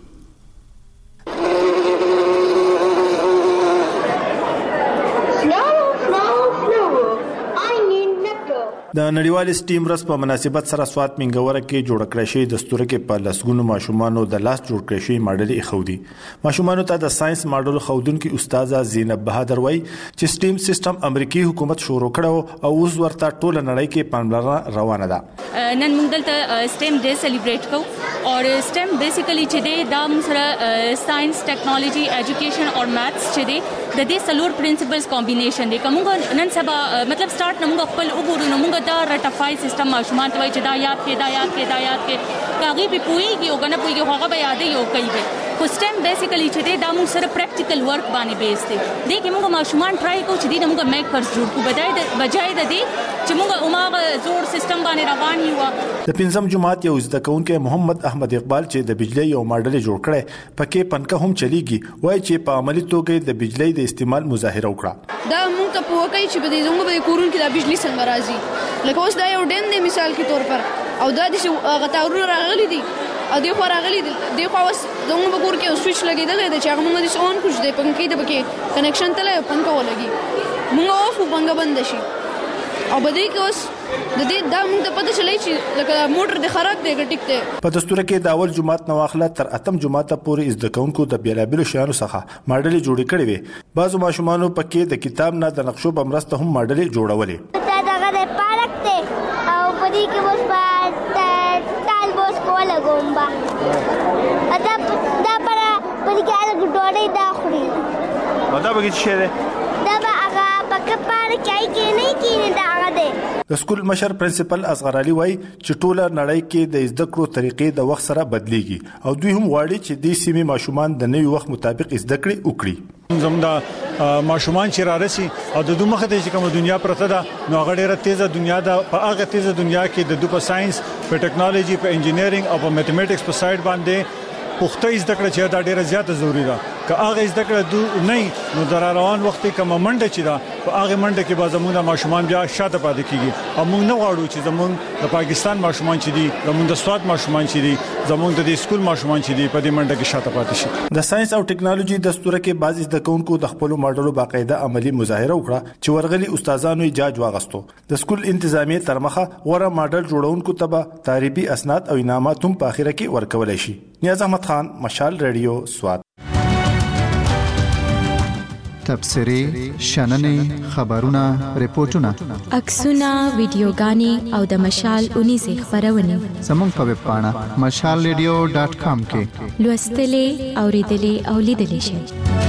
د نړیوال سټیم ورځ په مناسبت سره سوات منګوره کې جوړ کړی شوی دستوره کې په لسګونو ماشومانو د لاس جوړ کړی شوی ماډل خودي. ماشومانو ته د ساينس ماډل خودونکو استاده زینب بهادر وای چې سټیم سیستم امریکایي حکومت شروع کړو او اوس ورته ټول نړۍ کې پاملرنه روانه ده. نن موږ دلته سټیم ډے سلیبریټ کوو او سټیم بیسیکلی چې دی دا موږ سره ساينس ټیکنالوژي ایجوکیشن او میثس چې دی د دې سلور پرنسپلز کمبینیشن دی. کومه نن سبا مطلب سٹارټ نه موږ خپل وګورو نو موږ دا رټفای سیستم ماشومان ته وایي چې دا یاد کې دا یاد کې دا یاد کې کاغي په پويږي او کنه پويږي هغه به یادې یو کوي. خو سټیم بیسیکلی چې دا موږ سره پریکټیکل ورک باندې بیس دی. دې کې موږ ماشومان ټرای کوو چې دې موږ میکرز جوړ کو بدای د بجای د دې چې موږ عمره زور سیستم باندې روان یو. د پنځم جماعت یو زده کوونکی محمد احمد اقبال چې د بجلی یو ماډل جوړ کړي پکې پنکه هم چلیږي وای چې په عملی توګه د بجلی د استعمال مظاهره وکړه. دا موږ ته په وکړي چې به زموږ په کورون کې د بجلی څنګه راځي لکه اوس دا یو ډین دی مثال کې تور پر او دا د غتاورو راغلي دي او دی خو راغلي دی خو اوس زموږ په کور کې سوئچ لګیدل دی چې هغه موږ د اون کوش دی پنکې د پکې کنیکشن تله پنکه ولګي موږ اوف پنکه بند شي او بده کې اوس د دې دا موږ ته پته چلای چې لکه موټر د خراب دی ګټیک دی. په دستور کې د اول جماعت نو اخلا تر اتم جماعت پورې زده کوونکو د بیلابلو شیانو څخه ماډل جوړ کړي وي. بعضو ماشومانو پکې د کتاب نه د نقشو بمرسته هم ماډل جوړولې. دا دغه پارک ته او په دې کې اوس په ټال بوس کوله ګومبا اته دا پر په دې کې هغه ډوډۍ دا خوري او دا به څه ده دا به هغه پکې پارک کې نه کینې دا هغه ده. د سکول مشر پرنسپل اصغر علي وای چې ټوله نړۍ کې د زده کړو طریقې د وخت سره بدليږي او دوی هم غواړي چې د سیمې ماشومان د نوي وخت مطابق زده کړې وکړي. زموږ ماشومان چې رارسي او د دوه مخه چې کوم دنیا پرته ده نو هغه ډیره تیزه دنیا ده. په هغه تیزه دنیا کې د دوه په ساينس په ټیکنالوژي په انجینرینګ او په میتھمیټکس په سایډ باندې پخته زده کړه چې دا ډیره زیاته ضروری ده. که هغه زده کړه دو نه نو در روان وخت کې کوم منډه چې دا په هغه منډه کې به زموږ ماشومان بیا شاته پاتې کیږي او موږ نه غواړو چې زموږ د پاکستان ماشومان چې دي زموږ د سواد ماشومان چې دي زموږ د سکول ماشومان چې دي په دې منډه کې شاته پاتې شي. د ساينس او ټکنالوژي دستور کې بعض زده کوونکو د خپل ماډلو باقاعده عملی مظاهره وکړه چې ورغلي استادانو یې جاج واغستو. د سکول انتظامیه تر مخه غوړه ماډل جوړونکو ته به تعریبي اسناد او انعامات هم په اخیره کې ورکول شي. نیاز احمد خان، مشال ریډیو، سواد. تبصری، شننې، خبرونه، ریپورتونه، عکسونه، ویډیوګانې او د مشال اونیزه خبرونه زموږ په ویب پاڼه مشال ریډیو ډاټ کام کې لوستلې، اوریدلې او لیدلې شئ.